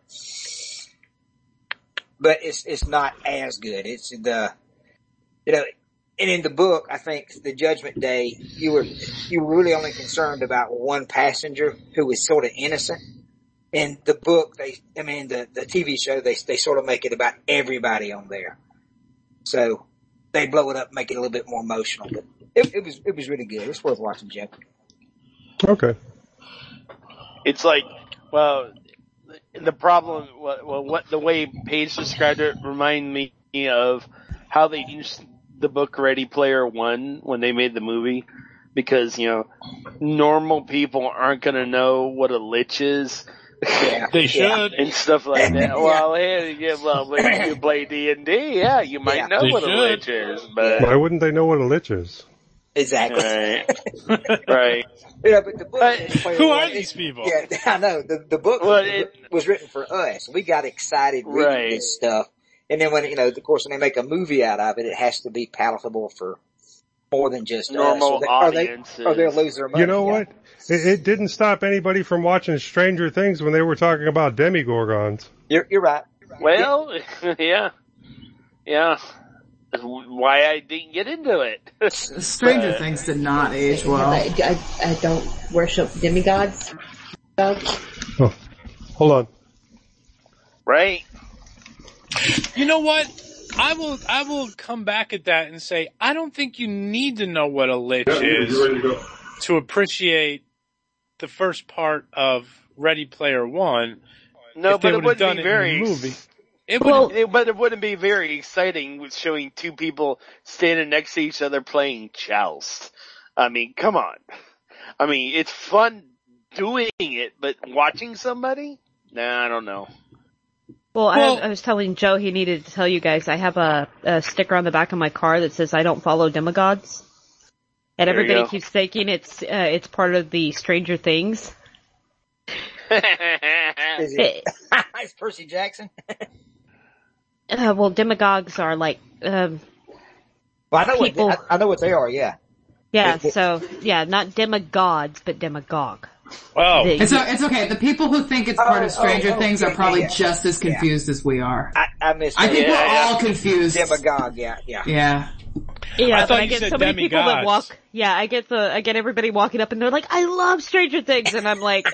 But it's not as good. It's and in the book, I think the Judgment Day, you were really only concerned about one passenger who was sort of innocent. In the book, the TV show, they sort of make it about everybody on there. So they blow it up, make it a little bit more emotional. But it was really good. It's worth watching, Jeff. Okay. It's like, the problem, what the way Paige described it reminded me of how they used the book Ready Player One when they made the movie. Because, normal people aren't going to know what a lich is. Yeah. They should. And stuff like that. Well, when you play D&D, you might know what a lich is. But why wouldn't they know what a lich is? Exactly. Right. Yeah, but the book. Who are these people? Yeah, I know. The book was written for us. We got excited reading this stuff. And then when, of course, when they make a movie out of it, it has to be palatable for more than just normal audiences. Or they'll lose their money. You know what? It didn't stop anybody from watching Stranger Things when they were talking about demigorgons. You're right. Well, yeah. That's why I didn't get into it. Stranger Things did not age well. I don't worship demigods. Oh, hold on. Right. You know what? I will come back at that and say, I don't think you need to know what a lich is to appreciate the first part of Ready Player One. No, but it wouldn't be very movie. But it wouldn't be very exciting with showing two people standing next to each other playing Joust. I mean, come on. I mean, it's fun doing it, but watching somebody? Nah, I don't know. Well, I was telling Joe he needed to tell you guys, I have a sticker on the back of my car that says I don't follow demigods. And everybody keeps thinking it's part of the Stranger Things. It's Percy Jackson. Well, demagogues are like, well, I know what they are, yeah. Yeah, so, not demagogues, but demagogue. Wow. It's okay. The people who think it's part of Stranger Things are probably just as confused as we are. I think we're all confused. Demagogue, yeah. Yeah, I thought I you get said so many people that demigods. walk. Yeah, I get everybody walking up and they're like, "I love Stranger Things," and I'm like,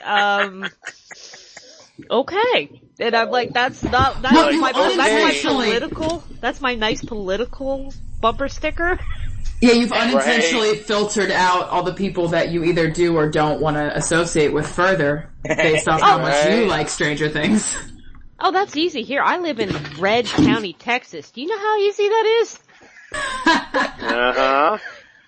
okay. And I'm like, that's my political. That's my nice political bumper sticker. Yeah, you've unintentionally filtered out all the people that you either do or don't want to associate with further based off how much you like Stranger Things. Oh, that's easy. Here, I live in Red County, Texas. Do you know how easy that is? Uh-huh.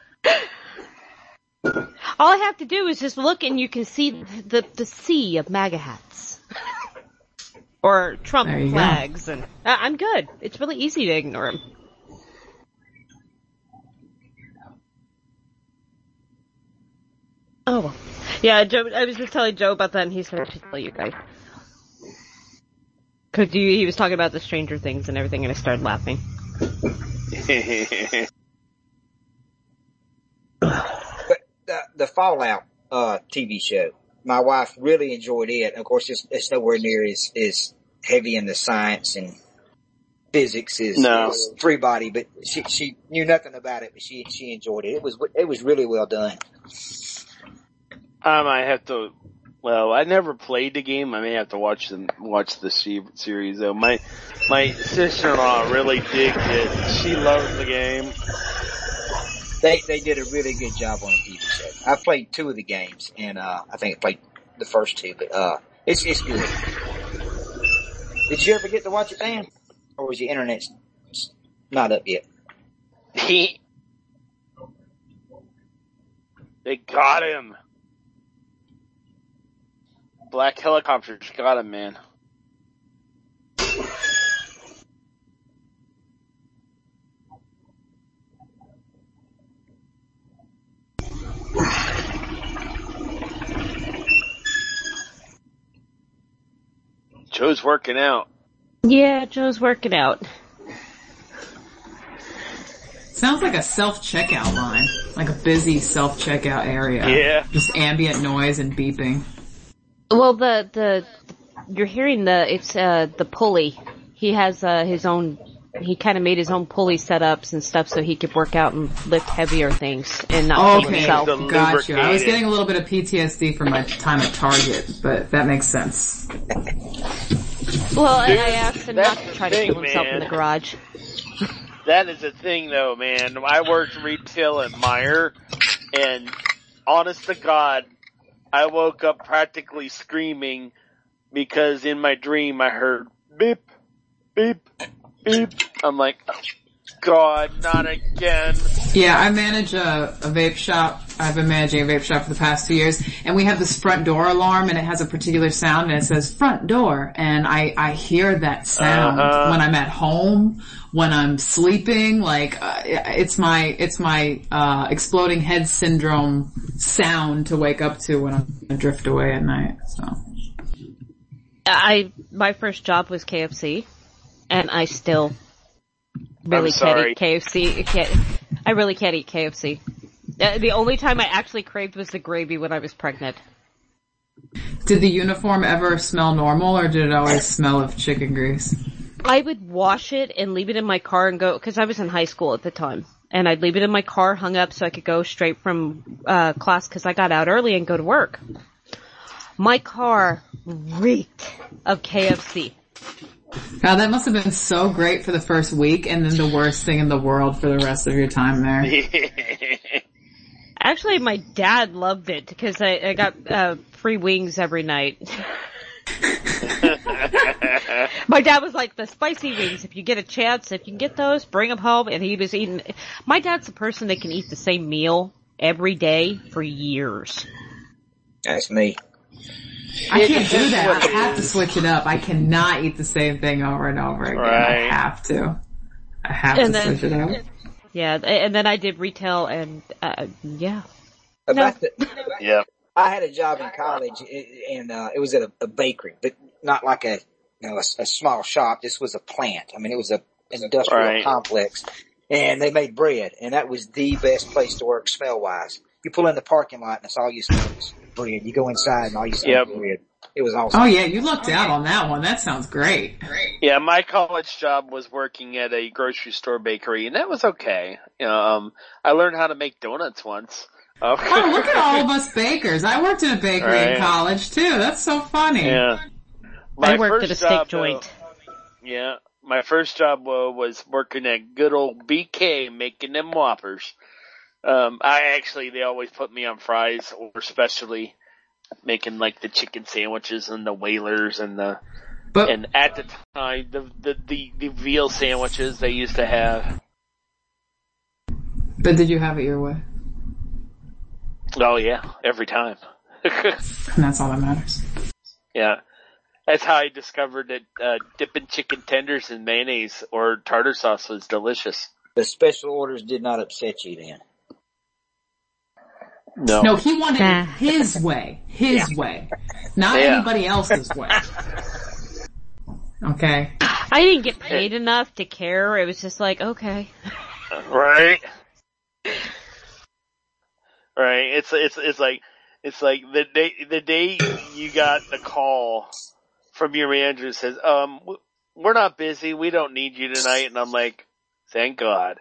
All I have to do is just look and you can see the sea of MAGA hats. Or Trump flags. And I'm good. It's really easy to ignore them. Oh, yeah, Joe, I was just telling Joe about that and he's going to tell you guys. Cause he was talking about the Stranger Things and everything and I started laughing. But the Fallout, TV show, my wife really enjoyed it. Of course, it's nowhere near as heavy in the science and physics as Free Body, but she knew nothing about it, but she enjoyed it. It was really well done. I might have to Well, I never played the game. I may have to watch the series though. My sister-in-law really digs it. She loves the game. They did a really good job on the TV show. I played 2 of the games, and I think I played the first 2, but it's good. Did you ever get to watch it, Dan? Or was your internet not up yet? They got him. Black helicopters got him, man. Joe's working out. Yeah, Joe's working out. Sounds like a self-checkout line. Like a busy self-checkout area. Yeah. Just ambient noise and beeping. Well, you're hearing the pulley. He has, his own, he kind of made his own pulley setups and stuff so he could work out and lift heavier things and not hurt himself. Gotcha. I was getting a little bit of PTSD from my time at Target, but that makes sense. Well, I asked him not to try to kill himself in the garage. That is a thing though, man. I worked retail at Meijer, and honest to God, I woke up practically screaming because in my dream I heard beep, beep, beep. I'm like, oh, God, not again. Yeah, I manage a vape shop. I've been managing a vape shop for the past 2 years, and we have this front door alarm, and it has a particular sound, and it says front door, and I hear that sound when I'm at home, when I'm sleeping, like, it's my exploding head syndrome sound to wake up to when I drift away at night, so. My first job was KFC, and I still really can't eat KFC. I really can't eat KFC. The only time I actually craved was the gravy when I was pregnant. Did the uniform ever smell normal, or did it always smell of chicken grease? I would wash it and leave it in my car and go, cause I was in high school at the time. And I'd leave it in my car hung up so I could go straight from, class cause I got out early and go to work. My car reeked of KFC. God, that must have been so great for the first week and then the worst thing in the world for the rest of your time there. Actually, my dad loved it because I got, free wings every night. My dad was like, the spicy wings, if you get a chance, if you can get those, bring them home. And he was eating, my dad's the person that can eat the same meal every day for years. That's me. I can't do that. I have to switch it up. I cannot eat the same thing over and over again. Right. I have to switch it up. Yeah, and then I did retail and, yeah. Yeah. I had a job in college and, it was at a bakery, but not like a small shop. This was a plant. I mean, it was an industrial complex, and they made bread, and that was the best place to work smell-wise. You pull in the parking lot and it's all you smell is bread. You go inside and all you smell is bread. It was awesome. Oh yeah, you lucked out on that one. That sounds great. Yeah, my college job was working at a grocery store bakery, and that was okay. I learned how to make donuts once. Oh, look at all of us bakers. I worked in a bakery in college too. That's so funny. Yeah. I worked at a steak joint. My first job was working at good old BK making them Whoppers. They always put me on fries, or especially making like the chicken sandwiches and the whalers and and at the time the veal sandwiches they used to have. But did you have it your way? Oh yeah, every time. And that's all that matters. Yeah. That's how I discovered that dipping chicken tenders in mayonnaise or tartar sauce was delicious. The special orders did not upset you then? No, he wanted it his way. His way. Not anybody else's way. Okay. I didn't get paid enough to care. It was just like, okay. Right. Right. It's like the day you got the call from your manager that says, we're not busy, we don't need you tonight, and I'm like, thank God.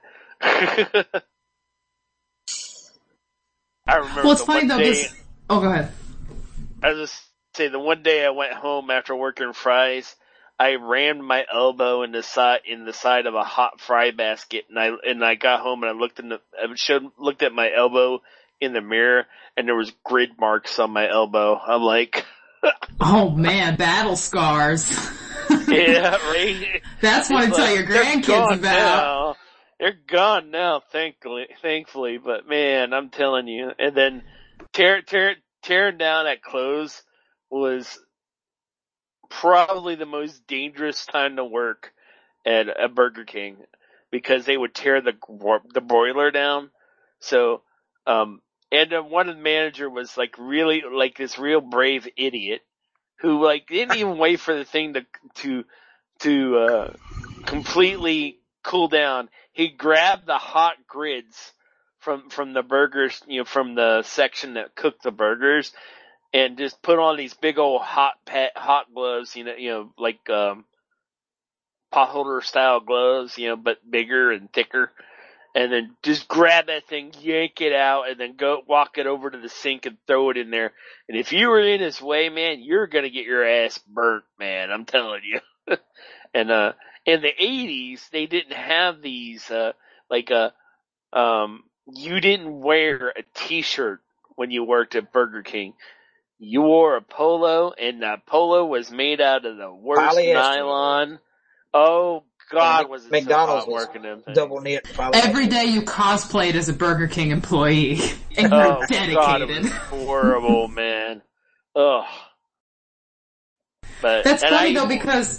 I remember. Well, it's funny though. Oh, go ahead. I was say the one day I went home after working fries, I rammed my elbow in the side of a hot fry basket, and I got home and I looked at my elbow in the mirror, and there was grid marks on my elbow. I'm like, oh man, battle scars. Yeah, right. That's what I tell your grandkids about. Now. They're gone now, thankfully. But man, I'm telling you. And then tearing down that clothes was probably the most dangerous time to work at a Burger King, because they would tear the broiler down. So, and one of the manager was like really like this real brave idiot who like didn't even wait for the thing to completely cool down. He grabbed the hot grids from the burgers, from the section that cooked the burgers, and just put on these big old hot gloves, like potholder style gloves, but bigger and thicker. And then just grab that thing, yank it out, and then go walk it over to the sink and throw it in there. And if you were in his way, man, you're gonna get your ass burnt, man. I'm telling you. And in the 80s, they didn't have these you didn't wear a t-shirt when you worked at Burger King. You wore a polo, and that polo was made out of the worst polyester nylon. Oh God, was it McDonald's so hot working them things. Double knit. Every day you cosplayed as a Burger King employee, and you're dedicated. God, it was horrible, man. Ugh. But that's funny though, because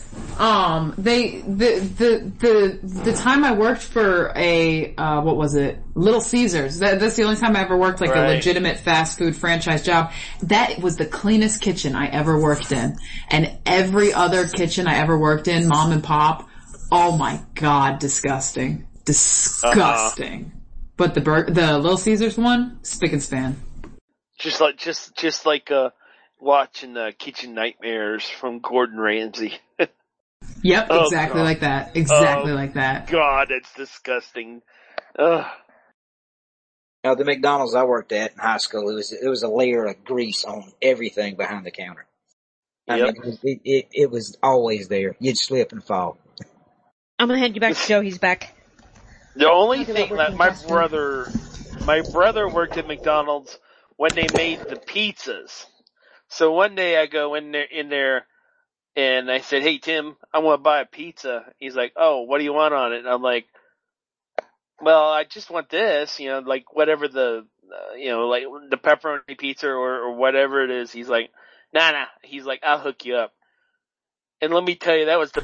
the time I worked for a what was it, Little Caesars, that's the only time I ever worked like a legitimate fast food franchise job. That was the cleanest kitchen I ever worked in, and every other kitchen I ever worked in, mom and pop, oh my God, disgusting. But the Little Caesars one, spick and span. Just like watching Kitchen Nightmares from Gordon Ramsay. Yep, exactly like that. Exactly like that. God, it's disgusting. Ugh. Now, the McDonald's I worked at in high school, it was a layer of grease on everything behind the counter. I mean, it was always there. You'd slip and fall. I'm gonna hand you back to Joe. He's back. The only thing that my brother worked at McDonald's when they made the pizzas. So one day I go in there and I said, "Hey Tim, I want to buy a pizza." He's like, "Oh, what do you want on it?" And I'm like, "Well, I just want this, like whatever the, like the pepperoni pizza or whatever it is." He's like, nah. He's like, "I'll hook you up." And let me tell you, that was the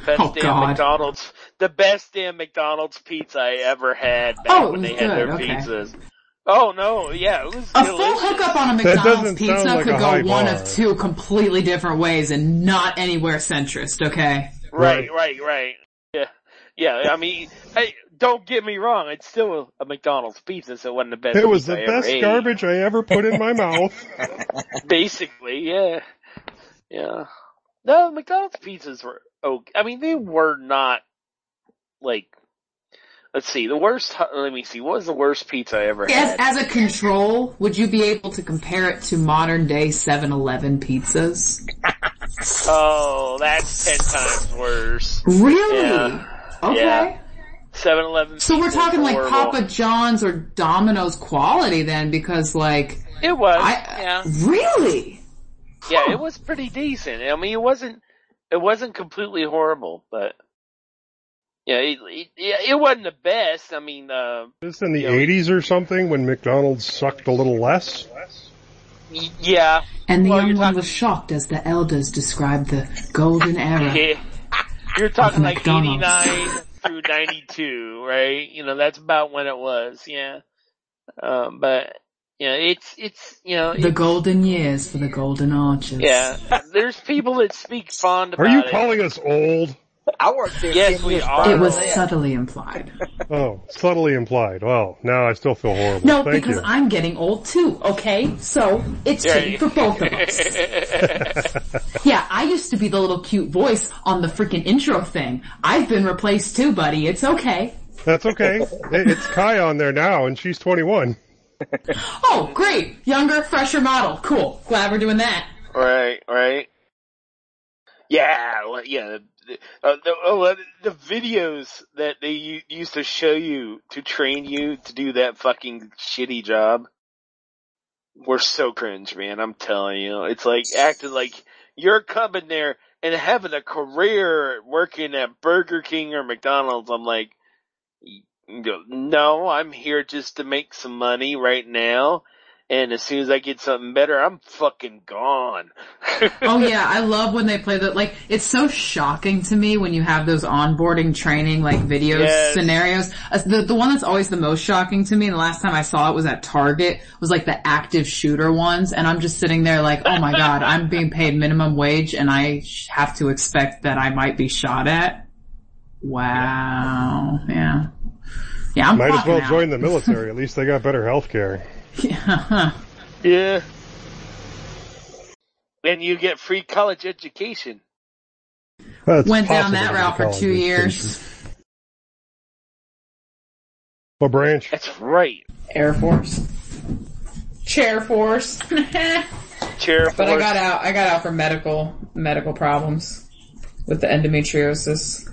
best damn McDonald's pizza I ever had back when they had their pizzas. Oh no, yeah, it was a delicious. full hookup on a McDonald's pizza could go one of two completely different ways and not anywhere centrist, okay? Right. Yeah, I mean, hey, don't get me wrong, it's still a McDonald's pizza, so it wasn't the best It was pizza the best garbage I ever put in my mouth. Basically, yeah. Yeah. No, McDonald's pizzas were okay. I mean, they were not, like, let's see, let me see, what was the worst pizza I ever had? As a control, would you be able to compare it to modern day 7-Eleven pizzas? Oh, that's 10 times worse. Really? Yeah. Okay. Yeah. 7-Eleven. So we're talking like Papa John's or Domino's quality then, because like... It was, yeah. Really? Yeah, it was pretty decent. I mean, it wasn't completely horrible, but... Yeah, it wasn't the best. I mean, this in the 80s or something when McDonald's sucked a little less? Yeah. And the young one was shocked as the elders described the golden era. Yeah. You're talking like 89 through 92, right? That's about when it was, yeah. But, it's, the golden years for the golden arches. Yeah. There's people that speak fond about it. Are you calling us old? I worked there. Yes, we are. It was subtly implied. Oh, subtly implied. Well, now I still feel horrible. No, Thank because you. I'm getting old too, okay? So, it's fitting for both of us. Yeah, I used to be the little cute voice on the freaking intro thing. I've been replaced too, buddy. It's okay. That's okay. It's Kai on there now, and she's 21. Oh, great. Younger, fresher model. Cool. Glad we're doing that. Right. Yeah, well, yeah. The videos that they used to show you to train you to do that fucking shitty job were so cringe, man. I'm telling you. It's like acting like you're coming there and having a career working at Burger King or McDonald's. I'm like, no, I'm here just to make some money right now. And as soon as I get something better, I'm fucking gone. Oh yeah, I love when they play that. Like, it's so shocking to me when you have those onboarding training, like, video scenarios. The one that's always the most shocking to me, and the last time I saw it was at Target, was like the active shooter ones, and I'm just sitting there like, oh my god, I'm being paid minimum wage and I have to expect that I might be shot at? Wow. Yeah. Yeah, I'm might as well out. join the military. At least they got better health care. Yeah. And you get free college education. Well, went down that route for 2 years. What branch? That's right. Air Force. Chair Force. Chair Force. But I got out for medical problems with the endometriosis.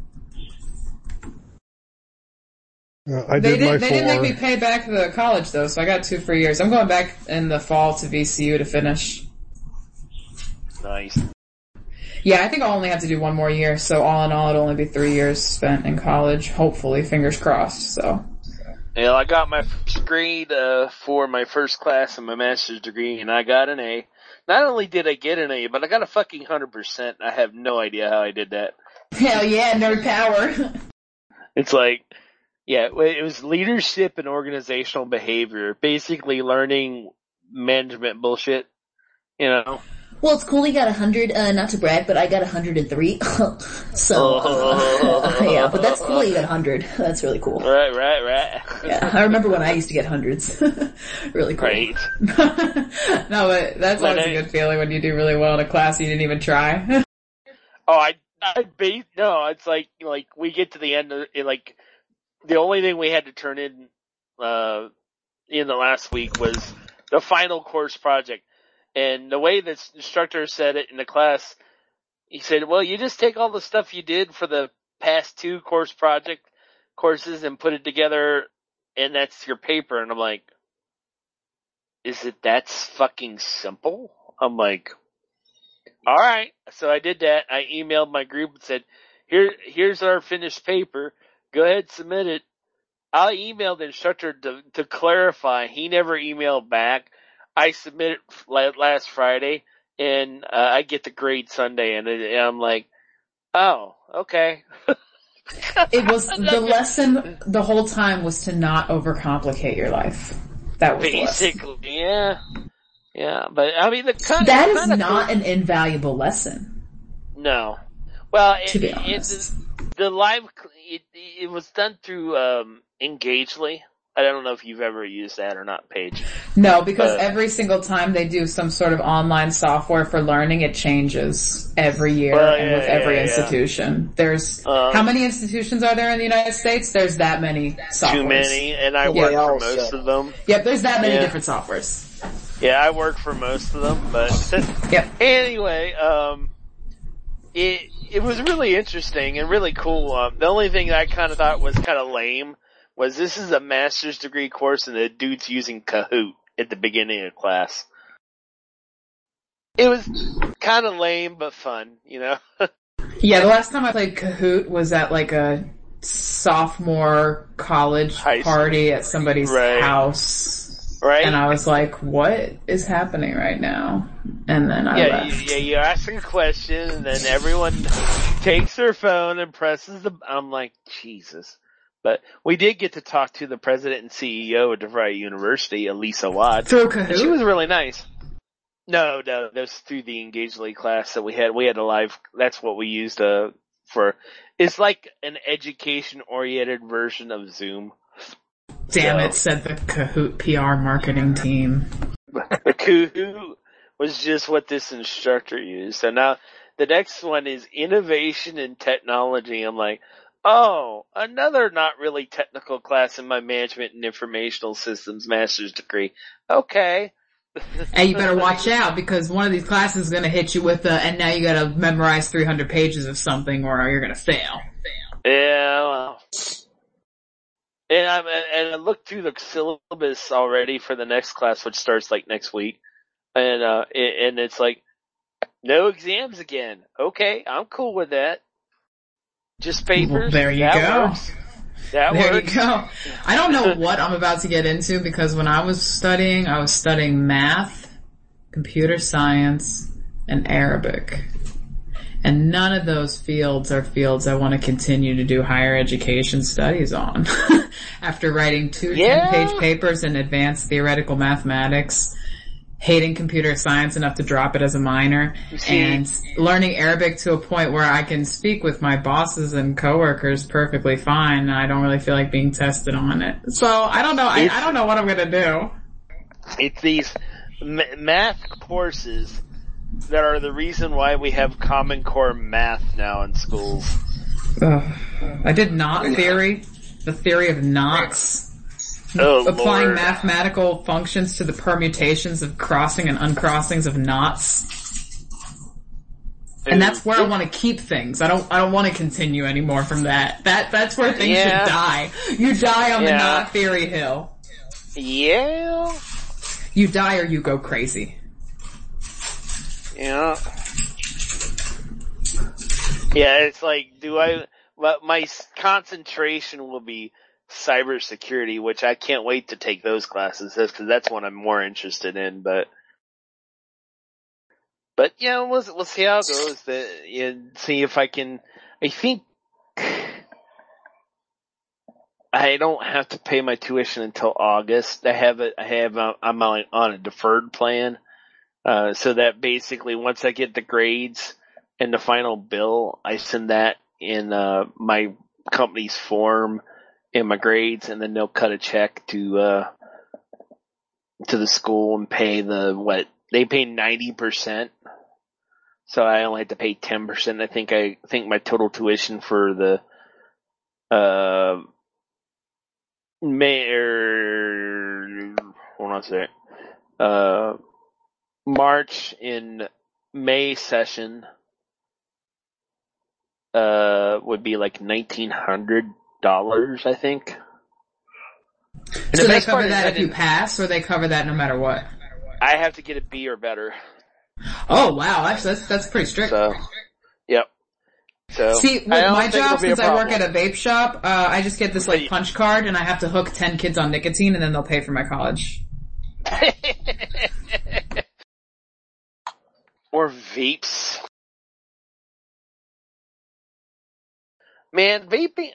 They didn't make me pay back the college though, so I got 2 free years. I'm going back in the fall to VCU to finish. Nice. Yeah, I think I'll only have to do 1 more year, so all in all it'll only be 3 years spent in college, hopefully, fingers crossed, so. Yeah, I got my first grade, for my first class in my master's degree, and I got an A. Not only did I get an A, but I got a fucking 100%. I have no idea how I did that. Hell yeah, nerd power. It's like, yeah, it was leadership and organizational behavior. Basically learning management bullshit, you know? Well, it's cool he got 100, not to brag, but I got 103. So, yeah, but that's cool he got 100. That's really cool. Right. Yeah, I remember when I used to get hundreds. Really cool. Right. No, but that's always a good feeling when you do really well in a class you didn't even try. No, it's like we get to the end of it, like, the only thing we had to turn in the last week was the final course project. And the way the instructor said it in the class, he said, well, you just take all the stuff you did for the past 2 courses and put it together, and that's your paper. And I'm like, is it that fucking simple? I'm like, all right. So I did that. I emailed my group and said, here's our finished paper. Go ahead, submit it. I emailed the instructor to clarify. He never emailed back. I submitted last Friday, and I get the grade Sunday, and I'm like, oh, okay. It was the lesson the whole time was to not overcomplicate your life. That was basically, yeah. But I mean, that is not an invaluable lesson. No. Well, to be honest, the live it was done through Engagely. I don't know if you've ever used that or not, Paige. No, because every single time they do some sort of online software for learning, it changes every year with every institution. There's, how many institutions are there in the United States? There's that many softwares. Too many, and I work for most of them. Yep, there's that many different softwares. Yeah, I work for most of them, but anyway, it was really interesting and really cool. The only thing I kind of thought was kind of lame was this is a master's degree course and the dude's using Kahoot at the beginning of class. It was kind of lame but fun, you know? Yeah, the last time I played Kahoot was at like a sophomore college party at somebody's house. Right. And I was like, what is happening right now? And then I left. You ask a question and then everyone takes their phone and presses I'm like, Jesus. But we did get to talk to the president and CEO of DeVry University, Elisa Watt. Through Kahoot? She was really nice. No, that was through the Engagely class that we had. We had a live, that's what we used for, it's like an education-oriented version of Zoom. Damn it, said the Kahoot PR marketing team. The Kahoot was just what this instructor used. So now, the next one is innovation and technology. I'm like, oh, another not really technical class in my management and informational systems master's degree. Okay. And you better watch out because one of these classes is going to hit you with and now you got to memorize 300 pages of something or you're going to fail. Yeah, well. And I looked through the syllabus already for the next class, which starts like next week. And it's like, no exams again. Okay, I'm cool with that. Just papers. Well, there you go. Works. There you go. I don't know what I'm about to get into because when I was studying math, computer science, and Arabic. And none of those fields are fields I want to continue to do higher education studies on. After writing 2 10-page papers in advanced theoretical mathematics, hating computer science enough to drop it as a minor, and learning Arabic to a point where I can speak with my bosses and coworkers perfectly fine, and I don't really feel like being tested on it. So I don't know. I don't know what I'm gonna do. It's these math courses that are the reason why we have Common Core math now in schools. I did knot theory, the theory of knots. Oh, applying Lord. mathematical functions to the permutations of crossing and uncrossings of knots. And that's where I want to keep things. I don't want to continue anymore from that. That's where things should die. You die on the knot theory hill. Yeah. You die or you go crazy. Yeah. Yeah, it's like, my concentration will be cybersecurity, which I can't wait to take those classes because that's what I'm more interested in. But yeah, we'll see how it goes. See if I can. I think I don't have to pay my tuition until August. I'm on a deferred plan, so that basically once I get the grades and the final bill, I send that in my company's form. In my grades, and then they'll cut a check to the school and pay they pay 90%. So I only have to pay 10%. I think my total tuition for the March and May session would be like $1,900. I think. And so they cover that if you pass, or they cover that no matter what? I have to get a B or better. Oh wow, that's pretty strict. So, yep. So see, with my job, since I work at a vape shop, I just get this like punch card, and I have to hook 10 kids on nicotine, and then they'll pay for my college. Or vapes. Man, vaping,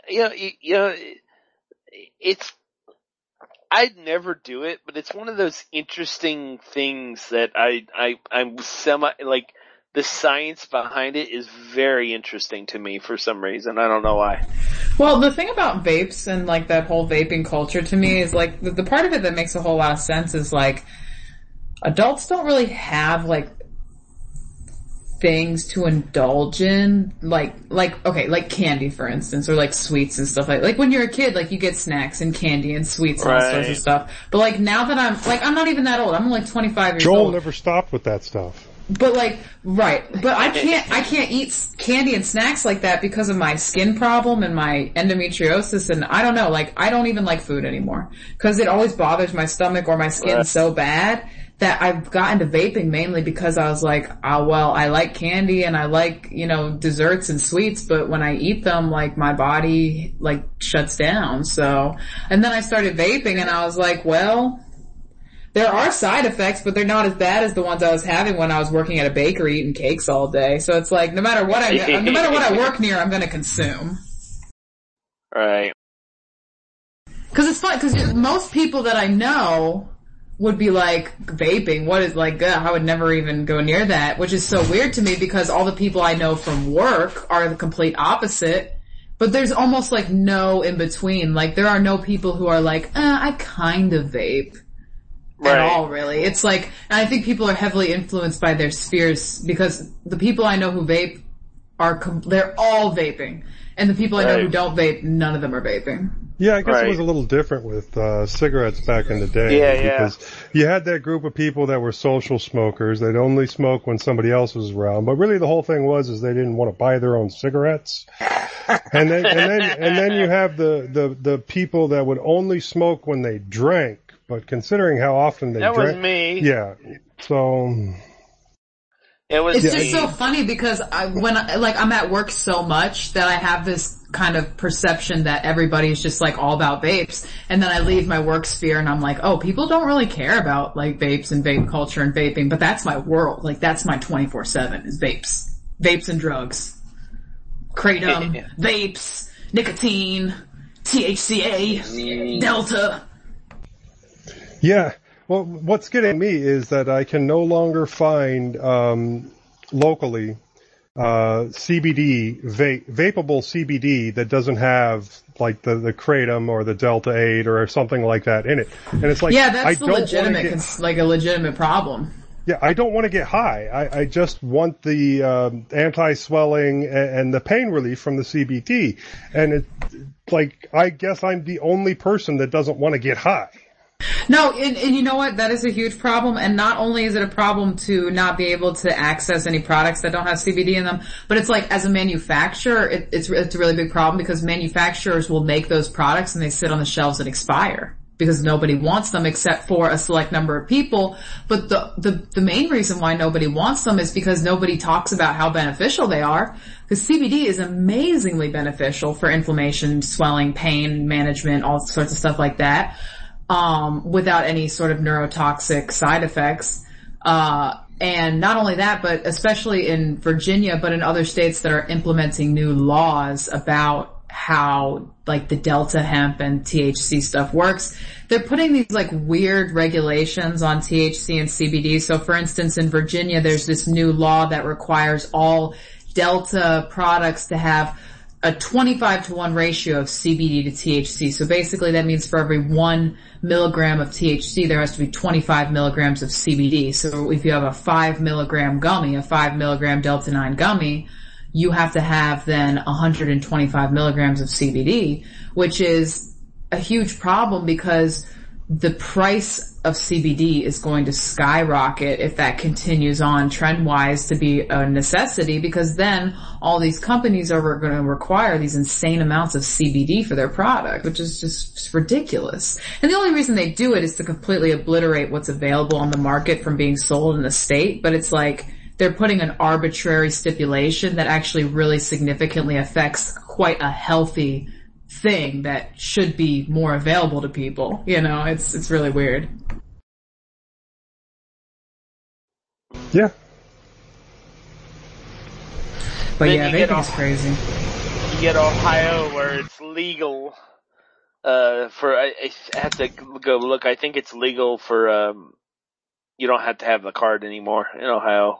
I'd never do it, but it's one of those interesting things that I'm like, the science behind it is very interesting to me for some reason. I don't know why. Well, the thing about vapes and like that whole vaping culture to me is like, the part of it that makes a whole lot of sense is like, adults don't really have like, things to indulge in, like candy, for instance, or like sweets and stuff like when you're a kid, like you get snacks and candy and sweets and all sorts of stuff. But like now that I'm not even that old. I'm like 25 years old. Joel never stopped with that stuff. But like, right. But I can't eat candy and snacks like that because of my skin problem and my endometriosis, and I don't know, like I don't even like food anymore. Cause it always bothers my stomach or my skin so bad that I've gotten to vaping mainly because I was like, I like candy and I like, desserts and sweets, but when I eat them, like my body like shuts down. So, and then I started vaping and I was like, well, there are side effects, but they're not as bad as the ones I was having when I was working at a bakery eating cakes all day. So it's like, no matter what I work near, I'm gonna consume. Right. Cause it's fun, cause most people that I know would be like, vaping, what is like, I would never even go near that, which is so weird to me because all the people I know from work are the complete opposite, but there's almost like no in between. Like there are no people who are like, I kind of vape. At all, really. It's like, and I think people are heavily influenced by their spheres because the people I know who vape they're all vaping. And the people I know who don't vape, none of them are vaping. Yeah, I guess Right. it was a little different with cigarettes back in the day. Yeah. Because you had that group of people that were social smokers. They'd only smoke when somebody else was around. But really the whole thing was they didn't want to buy their own cigarettes. And then you have the people that would only smoke when they drank. But considering how often they drank. That was me. Yeah. So. It's just so funny because I'm at work so much that I have this kind of perception that everybody's just like all about vapes, and then I leave my work sphere and I'm like, oh, people don't really care about like vapes and vape culture and vaping, but that's my world. Like that's my 24/7 is vapes and drugs, kratom, vapes, nicotine, THCA, Delta. Yeah. Well, what's getting me is that I can no longer find locally CBD, vapable CBD that doesn't have like the kratom or the Delta 8 or something like that in it. And it's like, yeah, that's a legitimate problem. Yeah, I don't want to get high. I just want the anti-swelling and the pain relief from the CBD. And I guess I'm the only person that doesn't want to get high. No, and you know what? That is a huge problem. And not only is it a problem to not be able to access any products that don't have CBD in them, but it's like as a manufacturer, it's a really big problem because manufacturers will make those products and they sit on the shelves and expire because nobody wants them except for a select number of people. But the main reason why nobody wants them is because nobody talks about how beneficial they are. Because CBD is amazingly beneficial for inflammation, swelling, pain management, all sorts of stuff like that. Without any sort of neurotoxic side effects. And not only that, but especially in Virginia, but in other states that are implementing new laws about how like the Delta hemp and THC stuff works, they're putting these like weird regulations on THC and CBD. So for instance, in Virginia, there's this new law that requires all Delta products to have a 25-to-1 ratio of CBD to THC. So basically that means for every 1 milligram of THC, there has to be 25 milligrams of CBD. So if you have a 5 milligram gummy, a 5 milligram Delta 9 gummy, you have to have then 125 milligrams of CBD, which is a huge problem because the price of CBD is going to skyrocket if that continues on trend-wise to be a necessity, because then all these companies are going to require these insane amounts of CBD for their product, which is just ridiculous. And the only reason they do it is to completely obliterate what's available on the market from being sold in the state, but it's like they're putting an arbitrary stipulation that actually really significantly affects quite a healthy thing that should be more available to people. You know, it's really weird. Yeah. But then yeah, vaping is crazy. You get Ohio where it's legal, I have to go look, I think it's legal for, you don't have to have the card anymore in Ohio.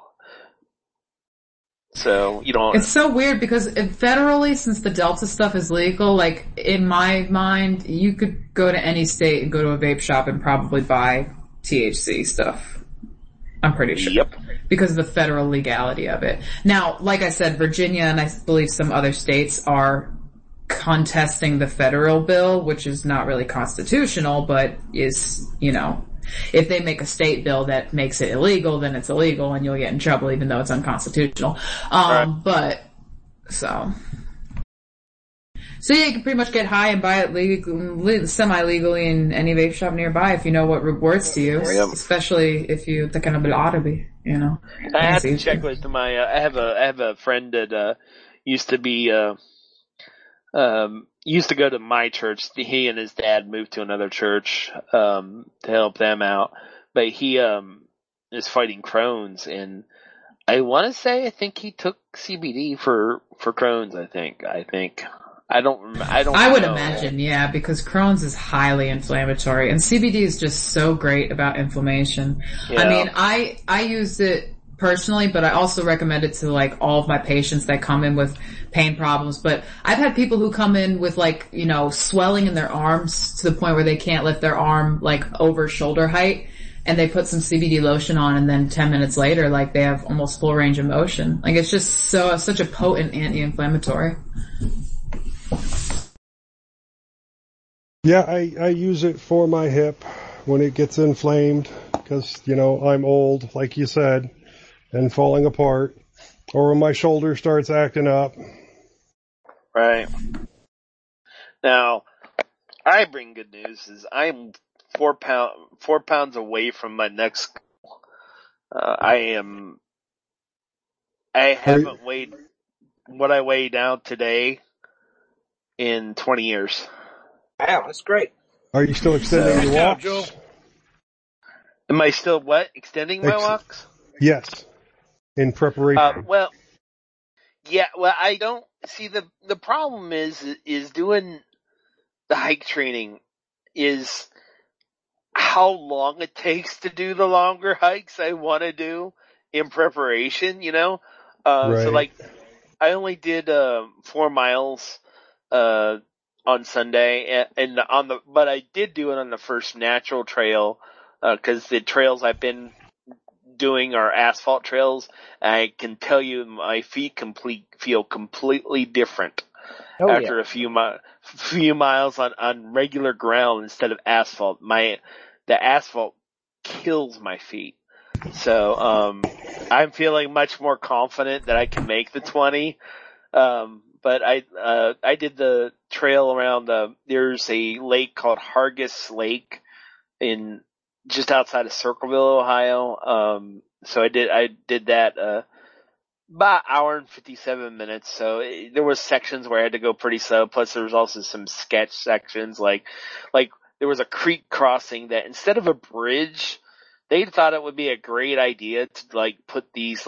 So, you don't... It's so weird because federally, since the Delta stuff is legal, like, in my mind, you could go to any state and go to a vape shop and probably buy THC stuff. I'm pretty sure. Yep. Because of the federal legality of it. Now, like I said, Virginia and I believe some other states are contesting the federal bill, which is not really constitutional, but is, you know, if they make a state bill that makes it illegal, then it's illegal and you'll get in trouble even though it's unconstitutional. But, so yeah, you can pretty much get high and buy it semi-legally in any vape shop nearby if you know what works to you, especially if you taken a bill you know. I have to check with my, I have a friend that, used to be, used to go to my church. He and his dad moved to another church, to help them out. But he, is fighting Crohn's, and I want to say, I think he took CBD for Crohn's, I think. I would imagine, yeah, because Crohn's is highly inflammatory, and CBD is just so great about inflammation. Yeah. I mean, I use it personally, but I also recommend it to like all of my patients that come in with pain problems. But I've had people who come in with like, you know, swelling in their arms to the point where they can't lift their arm like over shoulder height, and they put some CBD lotion on, and then 10 minutes later, like they have almost full range of motion. Like it's just such a potent anti-inflammatory. Yeah, I use it for my hip when it gets inflamed because, I'm old, like you said, and falling apart. Or when my shoulder starts acting up. Right. Now, I bring good news is I'm 4 pounds away from my next goal. I haven't weighed what I weigh down today in 20 years. Wow, that's great. Are you still extending your walks? Joe. Am I still what? Extending my walks? Yes. In preparation. I don't see the problem is doing the hike training is how long it takes to do the longer hikes I want to do in preparation, Right. So like I only did 4 miles on Sunday but I did do it on the first natural trail cuz the trails I've been doing are asphalt trails. I can tell you my feet feel completely different after a few miles on regular ground instead of asphalt. The asphalt kills my feet. So I'm feeling much more confident that I can make the 20. But I did the trail around there's a lake called Hargis Lake in just outside of Circleville, Ohio. So I did that about an hour and 57 minutes. So there was sections where I had to go pretty slow. Plus there was also some sketch sections like there was a creek crossing that instead of a bridge, they thought it would be a great idea to put these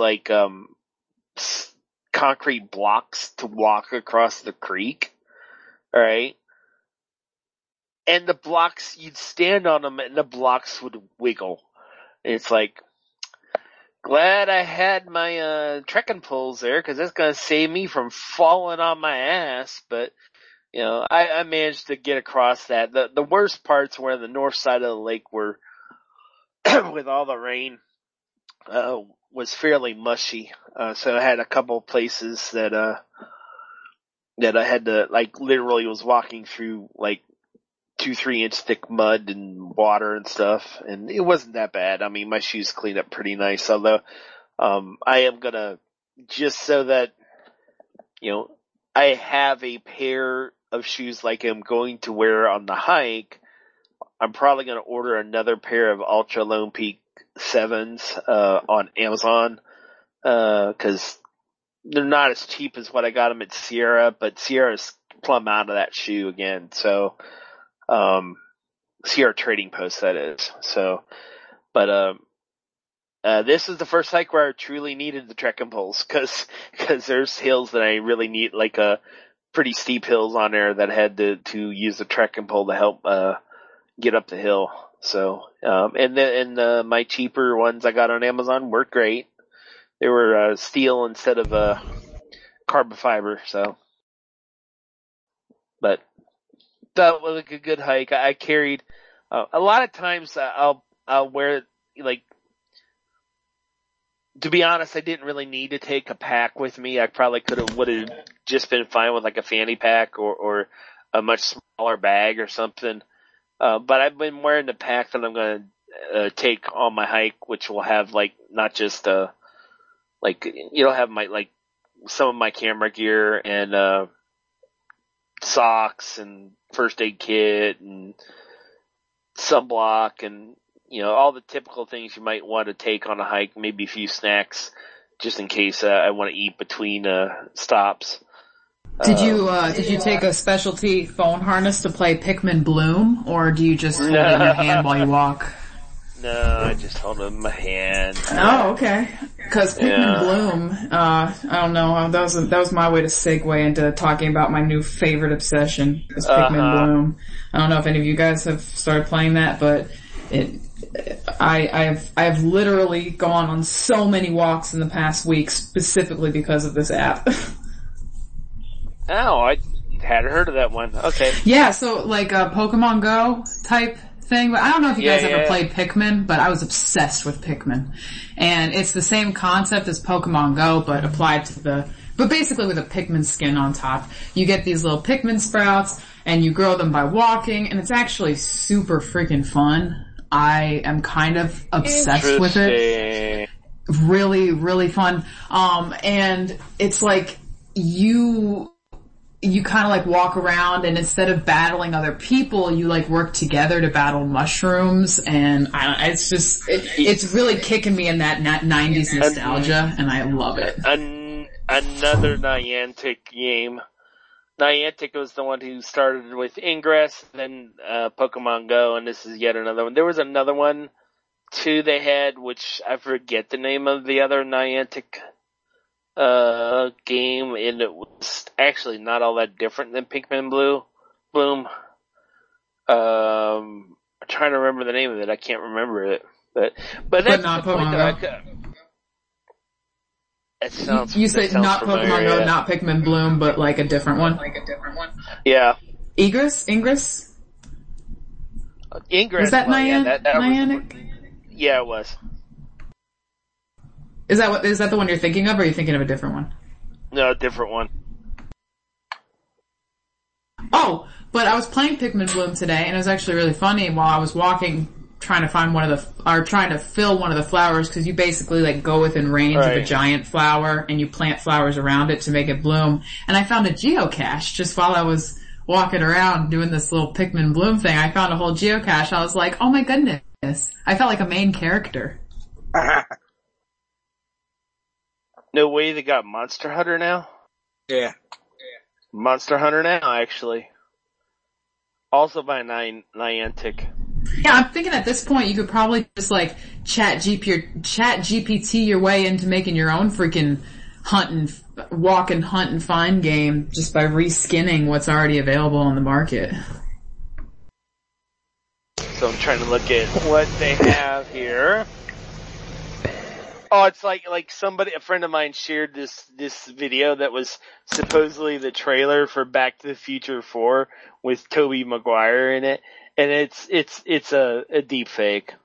concrete blocks to walk across the creek. All right. And the blocks, you'd stand on them and the blocks would wiggle. And it's glad I had my trekking poles there because that's going to save me from falling on my ass. But, I managed to get across that. The worst parts were the north side of the lake were, with all the rain, was fairly mushy. So I had a couple places that I had to, literally was walking through, 2-3 inch thick mud and water and stuff, and it wasn't that bad. I mean, my shoes cleaned up pretty nice, although, I am gonna, just so that, I have a pair of shoes like I'm going to wear on the hike, I'm probably gonna order another pair of Ultra Lone Peak 7s, on Amazon, cause they're not as cheap as what I got them at Sierra, but Sierra's plumb out of that shoe again, so, Sierra Trading Post, that is. So, but, this is the first hike where I truly needed the trekking poles cause there's hills that I really need, pretty steep hills on there that I had to use the trekking pole to help, get up the hill. So, and my cheaper ones I got on Amazon worked great. They were, steel instead of, carbon fiber, so. But, that was a good hike. I carried, a lot of times I'll wear, to be honest, I didn't really need to take a pack with me. I probably would have just been fine with a fanny pack or a much smaller bag or something. But I've been wearing the pack that I'm going to, take on my hike, which will have not just, have my, some of my camera gear and, socks and first aid kit and sunblock and, all the typical things you might want to take on a hike, maybe a few snacks just in case I want to eat between stops. Did you take a specialty phone harness to play Pikmin Bloom, or do you just hold it in your hand while you walk? No, I just hold it in my hand. Oh, okay. Cause Pikmin Bloom, I don't know, that was my way to segue into talking about my new favorite obsession, is Pikmin Bloom. I don't know if any of you guys have started playing that, but I've literally gone on so many walks in the past week specifically because of this app. Oh, I hadn't heard of that one. Okay. Yeah, so a Pokemon Go type thing, but I don't know if you guys ever played Pikmin, but I was obsessed with Pikmin. And it's the same concept as Pokemon Go, but applied to the but basically with a Pikmin skin on top. You get these little Pikmin sprouts, and you grow them by walking, and it's actually super freaking fun. I am kind of obsessed with it. Really, really fun. And it's like you kind of like walk around, and instead of battling other people, you like work together to battle mushrooms, and it's really kicking me in that 90s nostalgia, and I love it. Another Niantic game. Niantic was the one who started with Ingress, then Pokemon Go, and this is yet another one. There was another one too they had, which I forget the name of the other Niantic game, and it was actually not all that different than Pikmin Bloom. I'm trying to remember the name of it. I can't remember it, but that's not the point Pokemon that it sounds. You say not familiar, Pokemon Go, yeah. not Pikmin Bloom, but like a different one. Yeah. Ingress? Ingress. Was that Niantic? Yeah, it was. Is that the one you're thinking of, or are you thinking of a different one? No, a different one. Oh, but I was playing Pikmin Bloom today, and it was actually really funny while I was walking, trying to fill one of the flowers, because you basically like go within range of a giant flower, and you plant flowers around it to make it bloom. And I found a geocache just while I was walking around doing this little Pikmin Bloom thing. I found a whole geocache. I was like, oh my goodness. I felt like a main character. No way they got Monster Hunter now? Yeah. Monster Hunter now, actually. Also by Niantic. Yeah, I'm thinking at this point you could probably just like chat GPT your way into making your own freaking walk and hunt and find game just by reskinning what's already available on the market. So I'm trying to look at what they have here. Oh, it's like a friend of mine shared this video that was supposedly the trailer for Back to the Future 4 with Tobey Maguire in it, and it's a deep fake.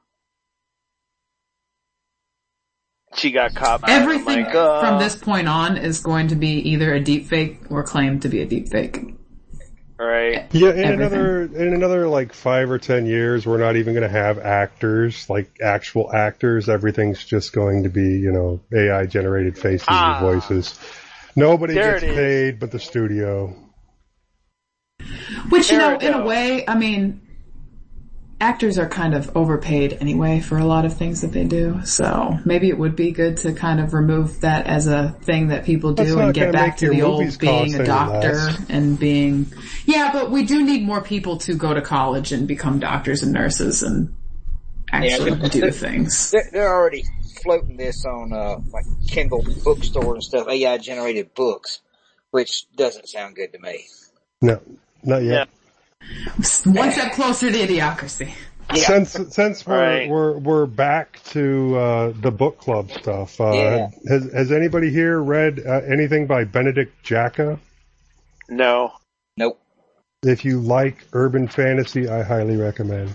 She got caught by everything from this point on is going to be either a deep fake or claimed to be a deep fake. Right. Yeah, in another like 5 or 10 years, we're not even going to have actors, like actual actors. Everything's just going to be, AI generated faces and voices. Nobody gets paid but the studio. Which, in a way, I mean, actors are kind of overpaid anyway for a lot of things that they do. So maybe it would be good to kind of remove that as a thing that people do and get back to the old being a doctor and being... Yeah, but we do need more people to go to college and become doctors and nurses and actually do things. They're already floating this on like Kindle bookstore and stuff, AI generated books, which doesn't sound good to me. No, not yet. One step closer to idiocracy. Yeah. Since we're back to the book club stuff, has anybody here read anything by Benedict Jacka? No. Nope. If you like urban fantasy, I highly recommend.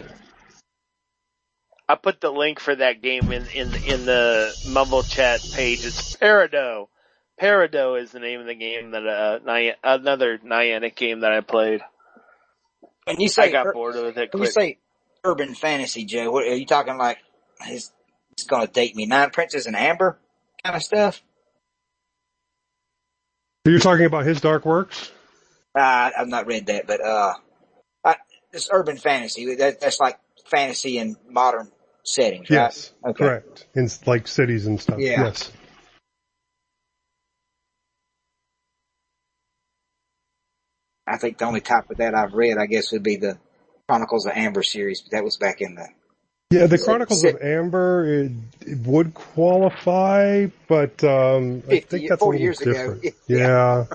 I put the link for that game in the Mumble chat page. It's Peridot. Peridot is the name of the game that another Niantic game that I played. And you say I got bored with it quick. When you say urban fantasy, Joe, what are you talking like? It's going to date me. Nine Princes and Amber kind of stuff. You're talking about his Dark Works? I've not read that, but it's urban fantasy. That's like fantasy in modern settings, right? Yes, okay. Correct. In like cities and stuff. Yeah. Yes. I think the only type of that I've read, I guess, would be the Chronicles of Amber series, but that was back in the... Yeah, the Chronicles of Amber, it would qualify, but I think that's 4 a years little different. ago. Yeah.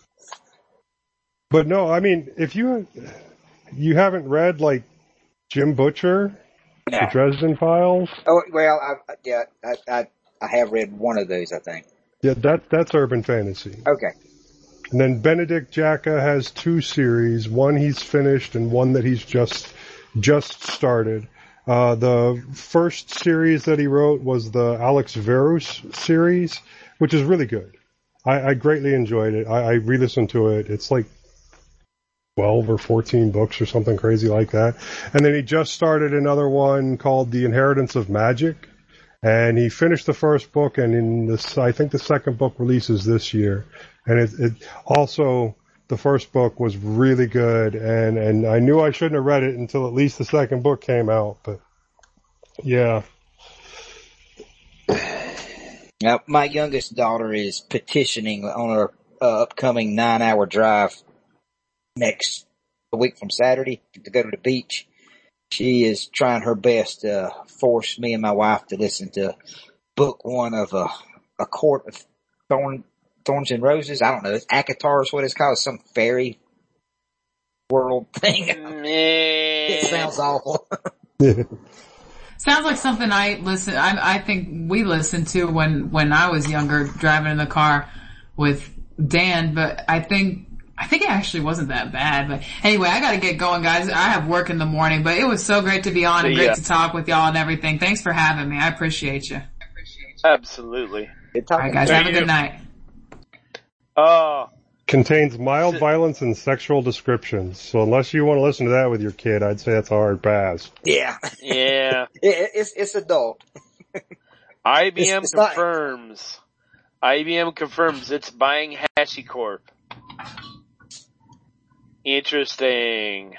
But no, I mean, if you haven't read, like, Jim Butcher, the Dresden Files? Oh, well, I have read one of those, I think. Yeah, that's urban fantasy. Okay. And then Benedict Jacka has 2 series, one he's finished and one that he's just started. The first series that he wrote was the Alex Verus series, which is really good. I greatly enjoyed it. I re-listened to it. It's like 12 or 14 books or something crazy like that. And then he just started another one called The Inheritance of Magic. And he finished the first book, and I think the second book releases this year. And it also, the first book was really good, and I knew I shouldn't have read it until at least the second book came out, but yeah. Now, my youngest daughter is petitioning on her upcoming 9-hour drive next week from Saturday to go to the beach. She is trying her best to force me and my wife to listen to book one of A Court of Thorns and Roses. I don't know. It's ACOTAR is what it's called. Some fairy world thing. It sounds awful. Sounds like something I think we listened to when I was younger, driving in the car with Dan, but I think it actually wasn't that bad. But anyway, I gotta get going, guys. I have work in the morning, but it was so great to be on and great to talk with y'all and everything. Thanks for having me. I appreciate you. Absolutely. All right, guys. Have a good night. Contains mild violence and sexual descriptions. So unless you want to listen to that with your kid, I'd say that's a hard pass. Yeah. Yeah. It's adult. IBM confirms. IBM confirms it's buying HashiCorp. Interesting.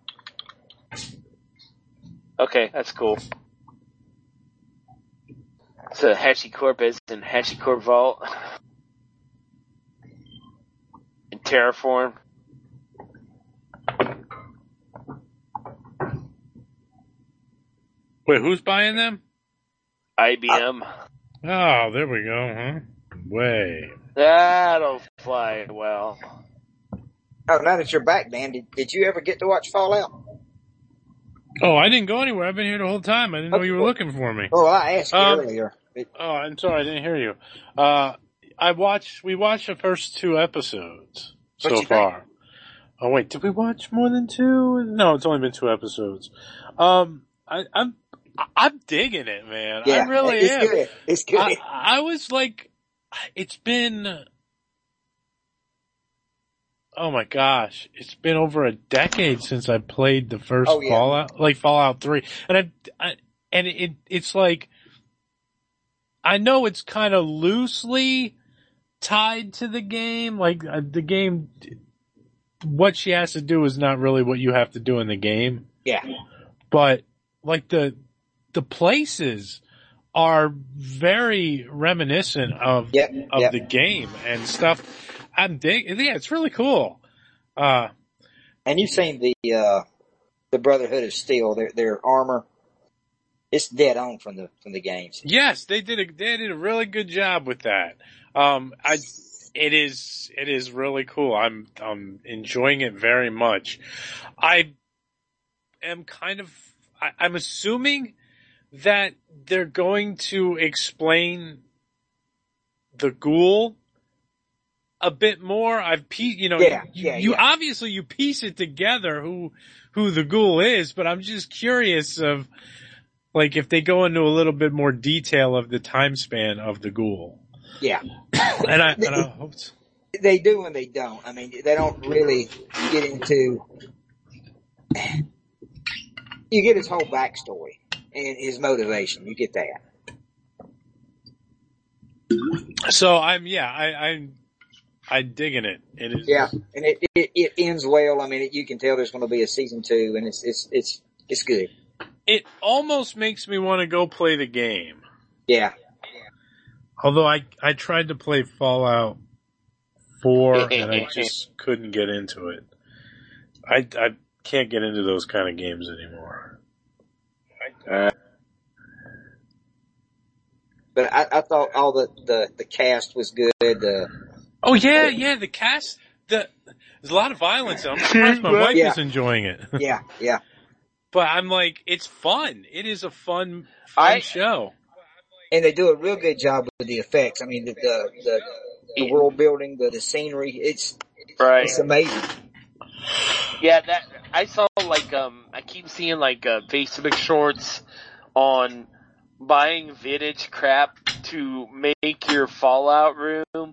Okay, that's cool. So HashiCorp is in HashiCorp Vault. In Terraform. Wait, who's buying them? IBM. Oh, there we go, huh? Way. That'll fly well. Oh, now that you're back, Dan, did you ever get to watch Fallout? Oh, I didn't go anywhere. I've been here the whole time. I didn't know you were looking for me. Oh, I asked you earlier. Oh, I'm sorry, I didn't hear you. We watched the first 2 episodes so far. Oh wait, did we watch more than 2? No, it's only been 2 episodes. I'm digging it, man. Yeah, I really am. Good. It's good. I was like, it's been, oh my gosh, it's been over a decade since I played the first Fallout, like Fallout 3. And it's like, I know it's kind of loosely tied to the game, like the game, what she has to do is not really what you have to do in the game. Yeah. But like the places are very reminiscent of the game and stuff. I'm digging. Yeah, it's really cool. And you've seen the Brotherhood of Steel, their armor. It's dead on from the games. Yes, they did a really good job with that. It is really cool. I'm enjoying it very much. I'm assuming that they're going to explain the ghoul a bit more. You obviously you piece it together who the ghoul is, but I'm just curious of like if they go into a little bit more detail of the time span of the ghoul. Yeah. and I hope so. They do and they don't. I mean, they don't really get into. You get his whole backstory and his motivation. You get that. So I'm digging it. It is. Yeah, and it ends well. I mean, you can tell there's going to be a season 2, and it's good. It almost makes me want to go play the game. Yeah. Although I tried to play Fallout 4 and I just couldn't get into it. I can't get into those kind of games anymore. But I thought all the cast was good. The cast. There's a lot of violence. I'm surprised my wife is enjoying it. Yeah. But I'm like, it's fun. It is a fun show. And they do a real good job with the effects. I mean, the world building, the scenery, it's amazing. Yeah, that I saw I keep seeing Facebook shorts on buying vintage crap to make your Fallout room.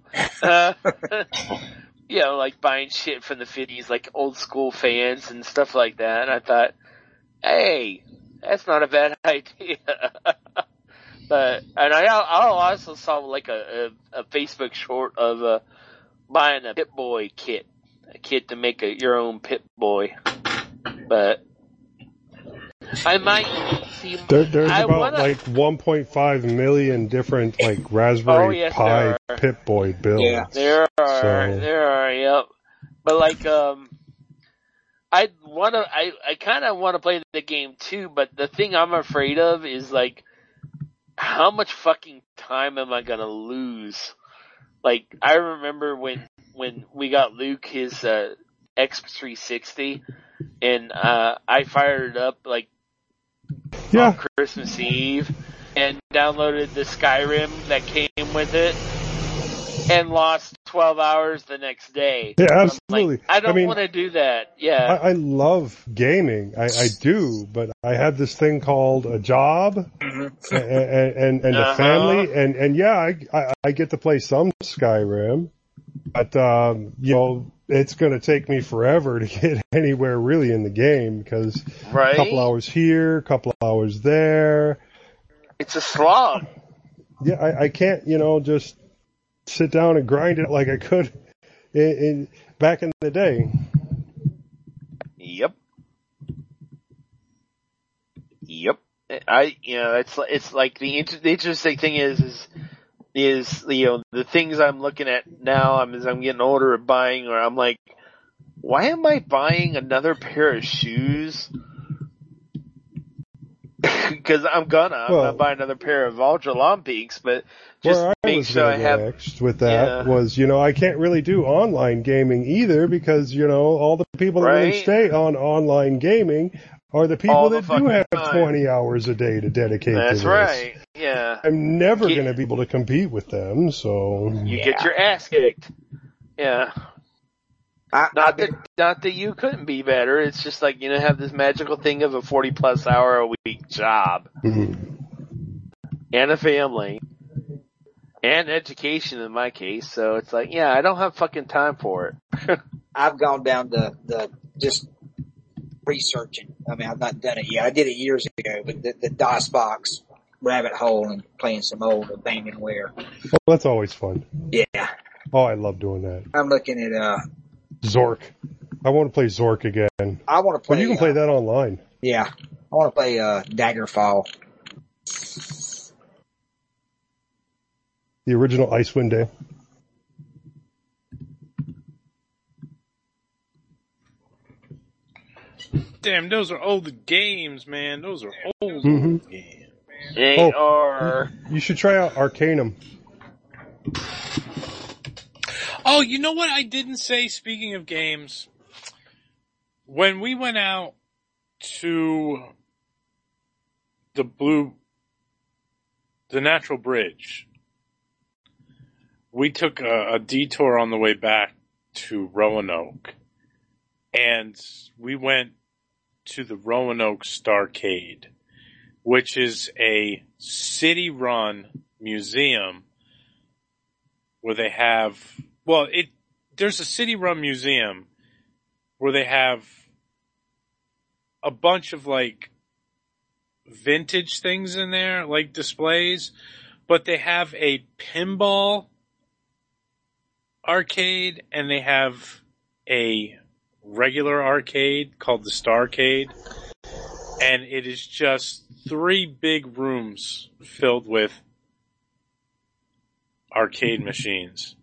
You know, like buying shit from the 50s, like old school fans and stuff like that. And I thought, hey, that's not a bad idea. And I also saw like a Facebook short of buying a Pip-Boy kit, a kit to make your own Pip-Boy. But I might see. There's about like 1.5 million different like Raspberry Pi Pip-Boy builds. Yeah, there are, yep. But like, I kind of want to play the game too. But the thing I'm afraid of is like, how much fucking time am I gonna lose? Like, I remember when we got Luke his X360, and I fired it up like on Christmas Eve and downloaded the Skyrim that came with it and lost 12 hours the next day. Yeah, absolutely. Like, I don't want to do that. Yeah. I love gaming. I do, but I have this thing called a job and a family, and yeah, I get to play some Skyrim, but you know, it's going to take me forever to get anywhere really in the game because a couple hours here, a couple hours there. It's a slog. Yeah, I can't, you know, just sit down and grind it like I could back in the day. Yep. It's like the interesting thing is you know, the things I'm looking at now as I'm getting older and buying, or I'm like, why am I buying another pair of shoes? Because I'm gonna buy another pair of Ultra Long Peaks, but just make sure I have. Next with that was, you know, I can't really do online gaming either because, you know, all the people that really stay on online gaming are the people that do have 20 hours a day to dedicate to this. That's right. Yeah. I'm never going to be able to compete with them, so. You get your ass kicked. Yeah. Not that you couldn't be better. It's just like, you know, have this magical thing of a 40+ hour a week job. Mm-hmm. And a family. And education in my case. So it's like, yeah, I don't have fucking time for it. I've gone down the just researching. I mean, I've not done it yet. I did it years ago, but the DOSBox rabbit hole and playing some old Abandonware. Well, that's always fun. Yeah. Oh, I love doing that. I'm looking at, Zork. I want to play Zork again. I want to play. But you can play that online. Yeah. I want to play, Daggerfall. The original Icewind Dale. Damn, those are old games, man. Those are old games. They are. You should try out Arcanum. Oh, you know what I didn't say, speaking of games? When we went out to the Natural Bridge, we took a detour on the way back to Roanoke, and we went to the Roanoke Starcade, which is a city-run museum where they have, there's a city-run museum where they have a bunch of like vintage things in there, like displays, but they have a pinball arcade and they have a regular arcade called the Starcade, and it is just 3 big rooms filled with arcade machines.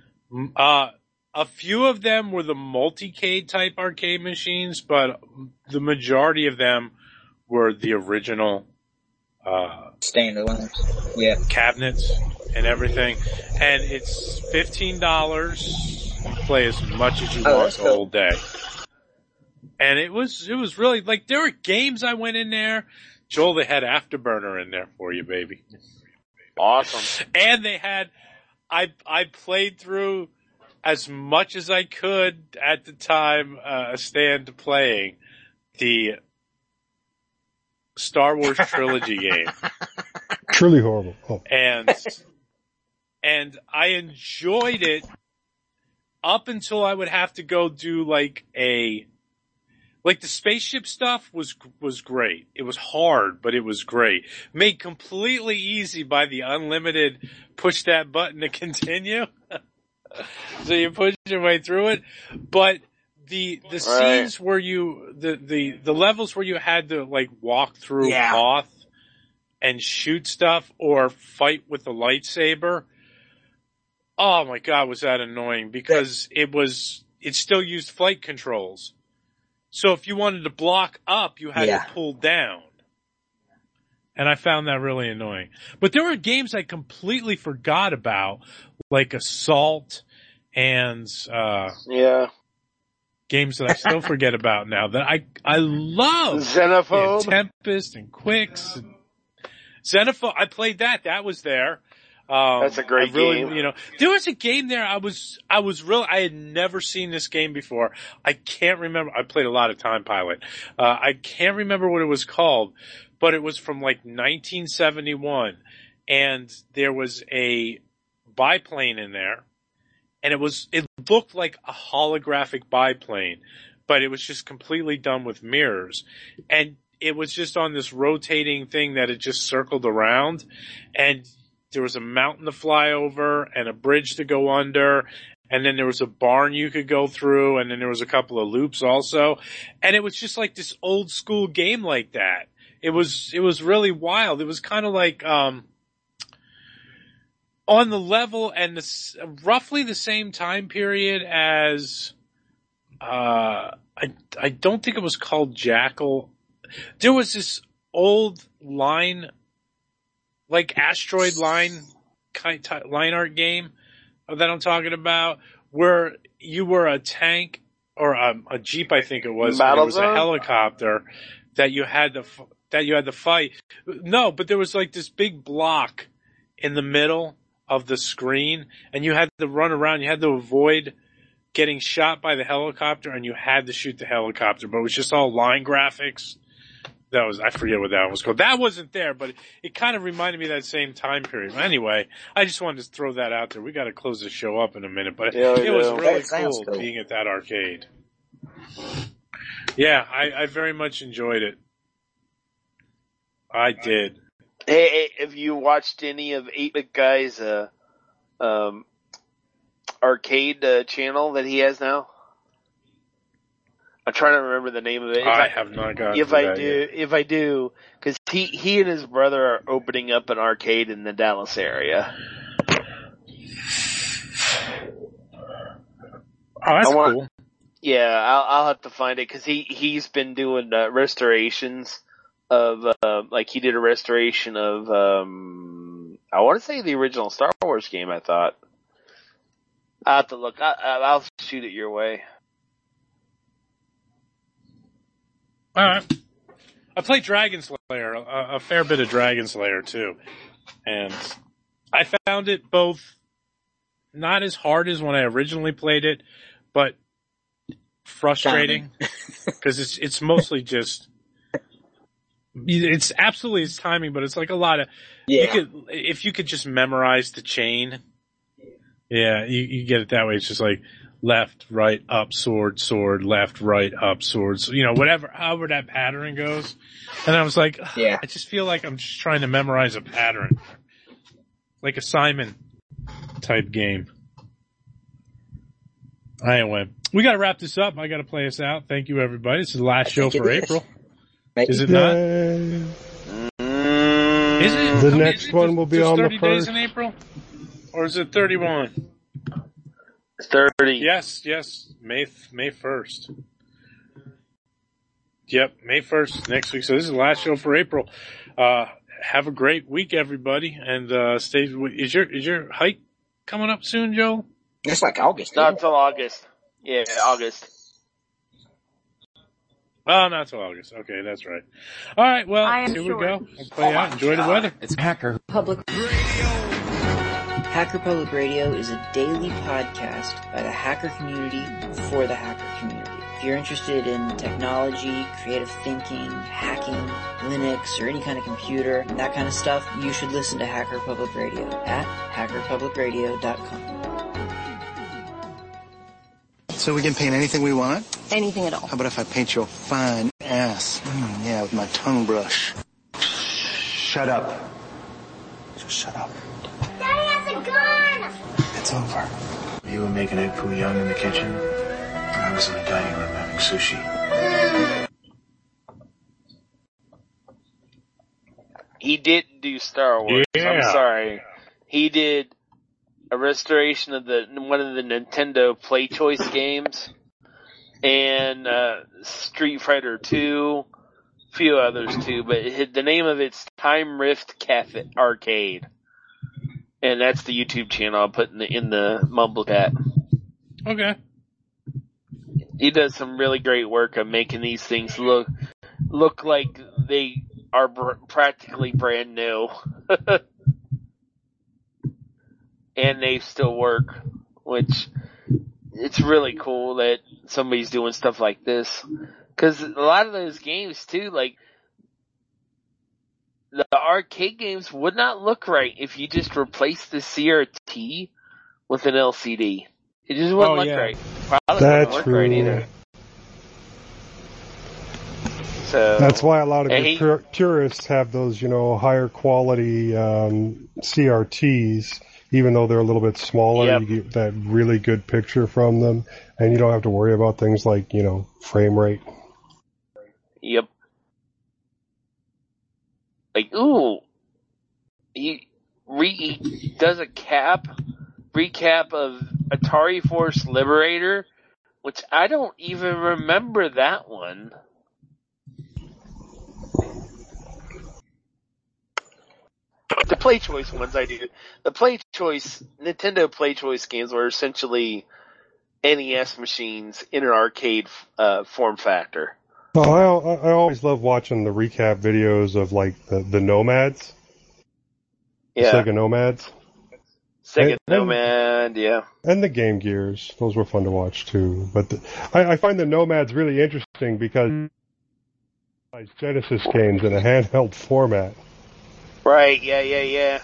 A few of them were the multicade type arcade machines, but the majority of them were the original standalone cabinets and everything. And it's $15. You play as much as you want the whole day. And it was really like, there were games I went in there. Joel, they had Afterburner in there for you, baby. Awesome. And they had, I played through as much as I could at the time, stand playing the Star Wars trilogy game. Truly horrible. Oh. And I enjoyed it up until I would have to go do like the spaceship stuff was great. It was hard, but it was great. Made completely easy by the unlimited push that button to continue. So you push your way through it. But the scenes where the levels where you had to like walk through Hoth and shoot stuff or fight with the lightsaber. Oh my God, was that annoying because it still used flight controls. So if you wanted to block up, you had to pull down. And I found that really annoying. But there were games I completely forgot about, like Assault and, games that I still forget about now that I love. Xenophobe. Tempest and Quicks. Xenophobe, I played that. That was there. That's a great game. You know, there was a game there. I had never seen this game before. I can't remember. I played a lot of Time Pilot. I can't remember what it was called, but it was from like 1971, and there was a biplane in there, and it looked like a holographic biplane, but it was just completely done with mirrors, and it was just on this rotating thing that it just circled around, and there was a mountain to fly over and a bridge to go under, and then there was a barn you could go through, and then there was a couple of loops also, and it was just like this old school game like that. It was really wild. It was kind of like on the level and roughly the same time period as I don't think it was called Jackal. There was this old line, like Asteroid line art game that I'm talking about, where you were a tank or a Jeep, I think it was. There was a helicopter that you had to fight. No, but there was like this big block in the middle of the screen, and you had to run around. You had to avoid getting shot by the helicopter, and you had to shoot the helicopter. But it was just all line graphics. I forget what that one was called. That wasn't there, but it kind of reminded me of that same time period. Anyway, I just wanted to throw that out there. We got to close the show up in a minute, but it was really cool being at that arcade. Yeah, I very much enjoyed it. I did. Hey, have you watched any of 8-Bit Guy's arcade channel that he has now? I'm trying to remember the name of it. I have not got if I do, because he and his brother are opening up an arcade in the Dallas area. Oh, that's cool. Yeah, I'll have to find it because he's been doing restorations of like he did a restoration of I want to say the original Star Wars game. I thought I'll have to look. I'll shoot it your way. All right. I played Dragon Slayer, a fair bit of Dragon Slayer too, and I found it both not as hard as when I originally played it, but frustrating because it's mostly just it's absolutely its timing, but it's like a lot of if you could just memorize the chain, you get it that way. It's just like left, right, up, sword, sword, left, right, up, sword. So, however that pattern goes. And I was like, I just feel like I'm just trying to memorize a pattern. Like a Simon type game. Anyway, we gotta wrap this up. I gotta play us out. Thank you everybody. This is the last show for April. Is it not? Is it? The next one will be on the 30 days in April? Or is it 31? 30. Yes, May 1st. Yep, May 1st, next week. So this is the last show for April. Have a great week, everybody, and stay. Is your hike coming up soon, Joe? It's like August. Not until August. Yeah, August. Oh, not till August. Okay, that's right. All right, well, here we go. We'll play out. Enjoy the weather. It's Hacker Public Radio. Hacker Public Radio is a daily podcast by the hacker community for the hacker community. If you're interested in technology, creative thinking, hacking, Linux, or any kind of computer, that kind of stuff, you should listen to Hacker Public Radio at hackerpublicradio.com. So we can paint anything we want? Anything at all. How about if I paint your fine ass? Yeah, with my tongue brush. Shut up. Just shut up. Daddy has a gun! It's over. You were making egg foo young in the kitchen. I was in the dining room having sushi. He didn't do Star Wars. Yeah. I'm sorry. He did a restoration of one of the Nintendo Play Choice games, and Street Fighter 2, a few others too, but the name of it's Time Rift Cafe Arcade. And that's the YouTube channel I'll put in the mumble chat. Okay. He does some really great work of making these things look like they are practically brand new. And they still work, which it's really cool that somebody's doing stuff like this. Cause a lot of those games too, like, the arcade games would not look right if you just replaced the CRT with an LCD. It just wouldn't look right. Probably That's wouldn't look right either. So that's why a lot of good purists have those, higher quality CRTs. Even though they're a little bit smaller, you get that really good picture from them, and you don't have to worry about things like, frame rate. Yep. Like, ooh, he does a recap of Atari Force Liberator, which I don't even remember that one. The Play Choice ones I do. The Nintendo Play Choice games were essentially NES machines in an arcade form factor. Oh, I always love watching the recap videos of like the Nomads. Yeah. Sega Nomads. Sega Nomad, yeah. And the Game Gears. Those were fun to watch too. But I find the Nomads really interesting because Genesis games in a handheld format. Right, yeah.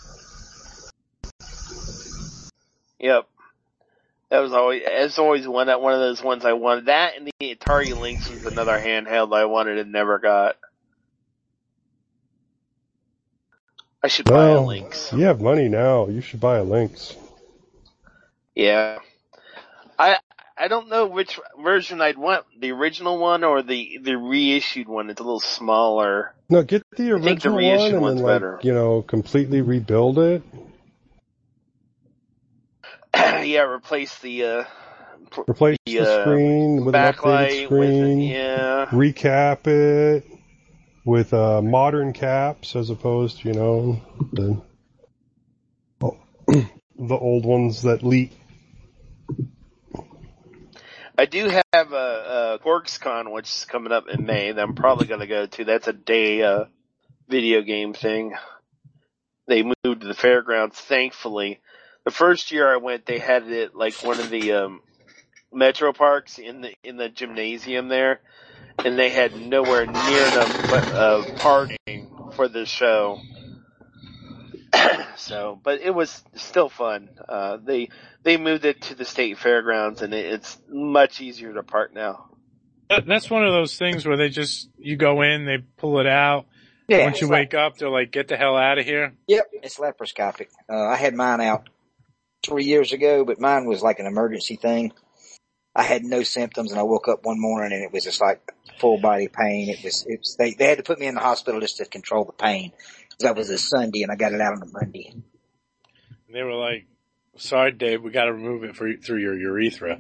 Yep. That was always one of those ones I wanted. That and the Atari Lynx was another handheld I wanted and never got. I should buy a Lynx. You have money now. You should buy a Lynx. Yeah. I don't know which version I'd want, the original one or the reissued one. It's a little smaller. No, get the original one and then better. Completely rebuild it. Yeah, replace the screen with an updated screen. Recap it with modern caps as opposed to the old ones that leak. I do have a QuarksCon, which is coming up in May, that I'm probably going to go to. That's a day video game thing. They moved to the fairgrounds, thankfully. The first year I went, they had it like one of the Metro Parks in the gymnasium there, and they had nowhere near enough parking for the show. So, but it was still fun. They moved it to the state fairgrounds, and it's much easier to park now. That's one of those things where you go in, they pull it out. Yeah, once you wake up, they're like, get the hell out of here. Yep, it's laparoscopic. I had mine out 3 years ago, but mine was like an emergency thing. I had no symptoms, and I woke up one morning and it was just like full body pain. They had to put me in the hospital just to control the pain. That was a Sunday, and I got it out on a Monday. And they were like, sorry, Dave, we got to remove it through your urethra.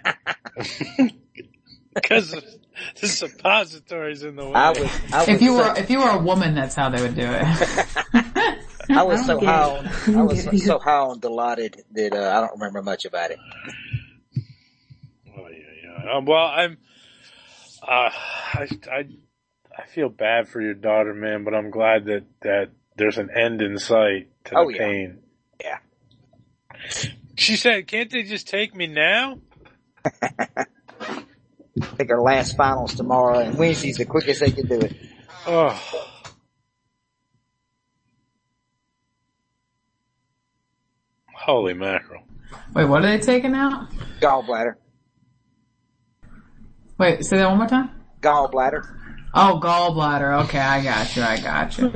Because the suppository's in the way. If you were a woman, that's how they would do it. I was so high on Dilaudid that I don't remember much about it. Oh yeah. Well, I feel bad for your daughter, man, but I'm glad that there's an end in sight to the pain. Yeah. She said, can't they just take me now? I think our last finals tomorrow, and Wednesday's the quickest they can do it. Oh. Holy mackerel. Wait, what are they taking out? Gallbladder. Wait, say that one more time? Gallbladder. Oh, gallbladder. Okay, I got you.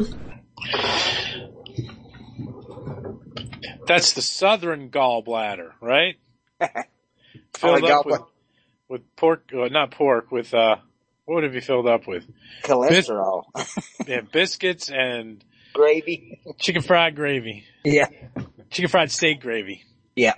That's the southern gallbladder, right? Filled up with pork, not pork, with, what have you filled up with? Cholesterol. Yeah, biscuits and gravy. Chicken fried gravy. Yeah. Chicken fried steak gravy. Yeah.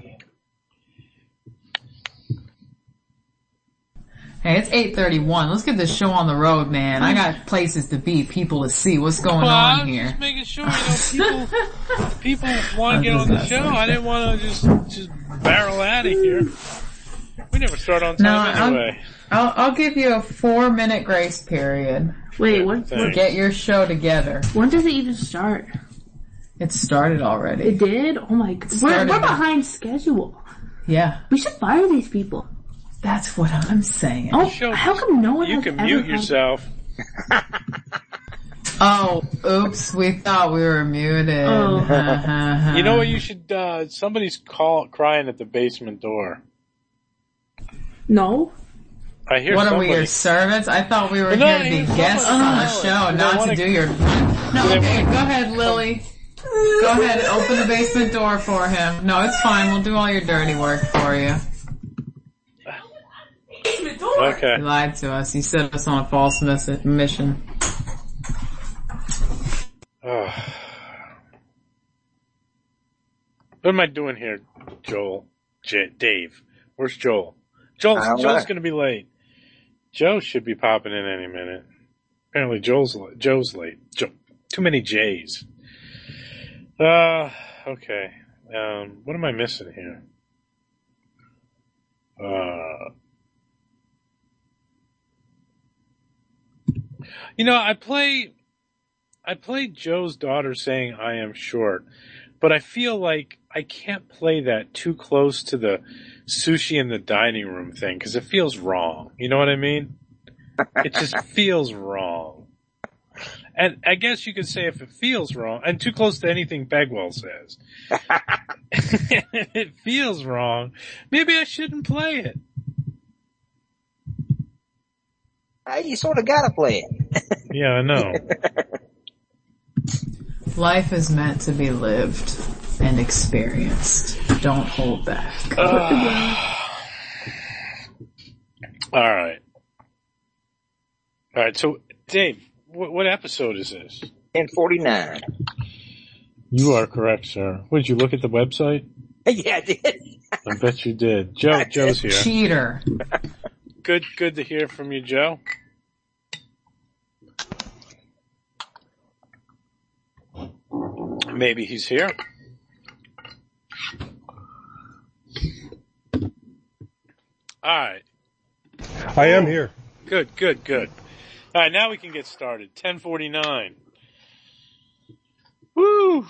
Hey, it's 8:31. Let's get this show on the road, man. I got places to be, people to see. What's going on here? Just making sure, people want to get on the show. I didn't want to just barrel out of here. We never start on time anyway. I'll give you a 4-minute grace period. Wait, what? Get your show together. When does it even start? It started already. It did? Oh my god. We're behind schedule. Yeah. We should fire these people. That's what I'm saying. Oh, how come no one You can mute yourself. Oh, oops, we thought we were muted. Oh. You know what you should, somebody's crying at the basement door. No? I hear What somebody. are we, your servants? I thought we were here to be guests on the show, not to do your... No, okay, go ahead, Lily. Go ahead, open the basement door for him. No, it's fine, we'll do all your dirty work for you. Okay. He lied to us. He set us on a false mission. What am I doing here, Joel? Dave. Where's Joel? Joel's going to be late. Joe should be popping in any minute. Apparently Joe's late. Too many J's. Okay. What am I missing here? I played Joe's daughter saying I am short, but I feel like I can't play that too close to the sushi in the dining room thing because it feels wrong. You know what I mean? It just feels wrong. And I guess you could say if it feels wrong, and too close to anything Bagwell says, it feels wrong, maybe I shouldn't play it. You sort of gotta play it. Yeah, I know. Life is meant to be lived and experienced. Don't hold back. Alright, so Dave, what episode is this? 1049. You are correct, sir. Did you look at the website? Yeah, I did. I bet you did. Joe's here. Cheater. Good to hear from you, Joe. Maybe he's here. Alright. I am here. Good. Alright, now we can get started. 10:49. Woo!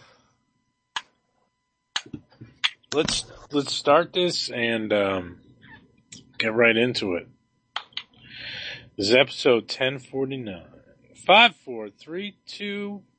Let's start this and get right into it. This is episode 1049. 5, 4, 3, 2,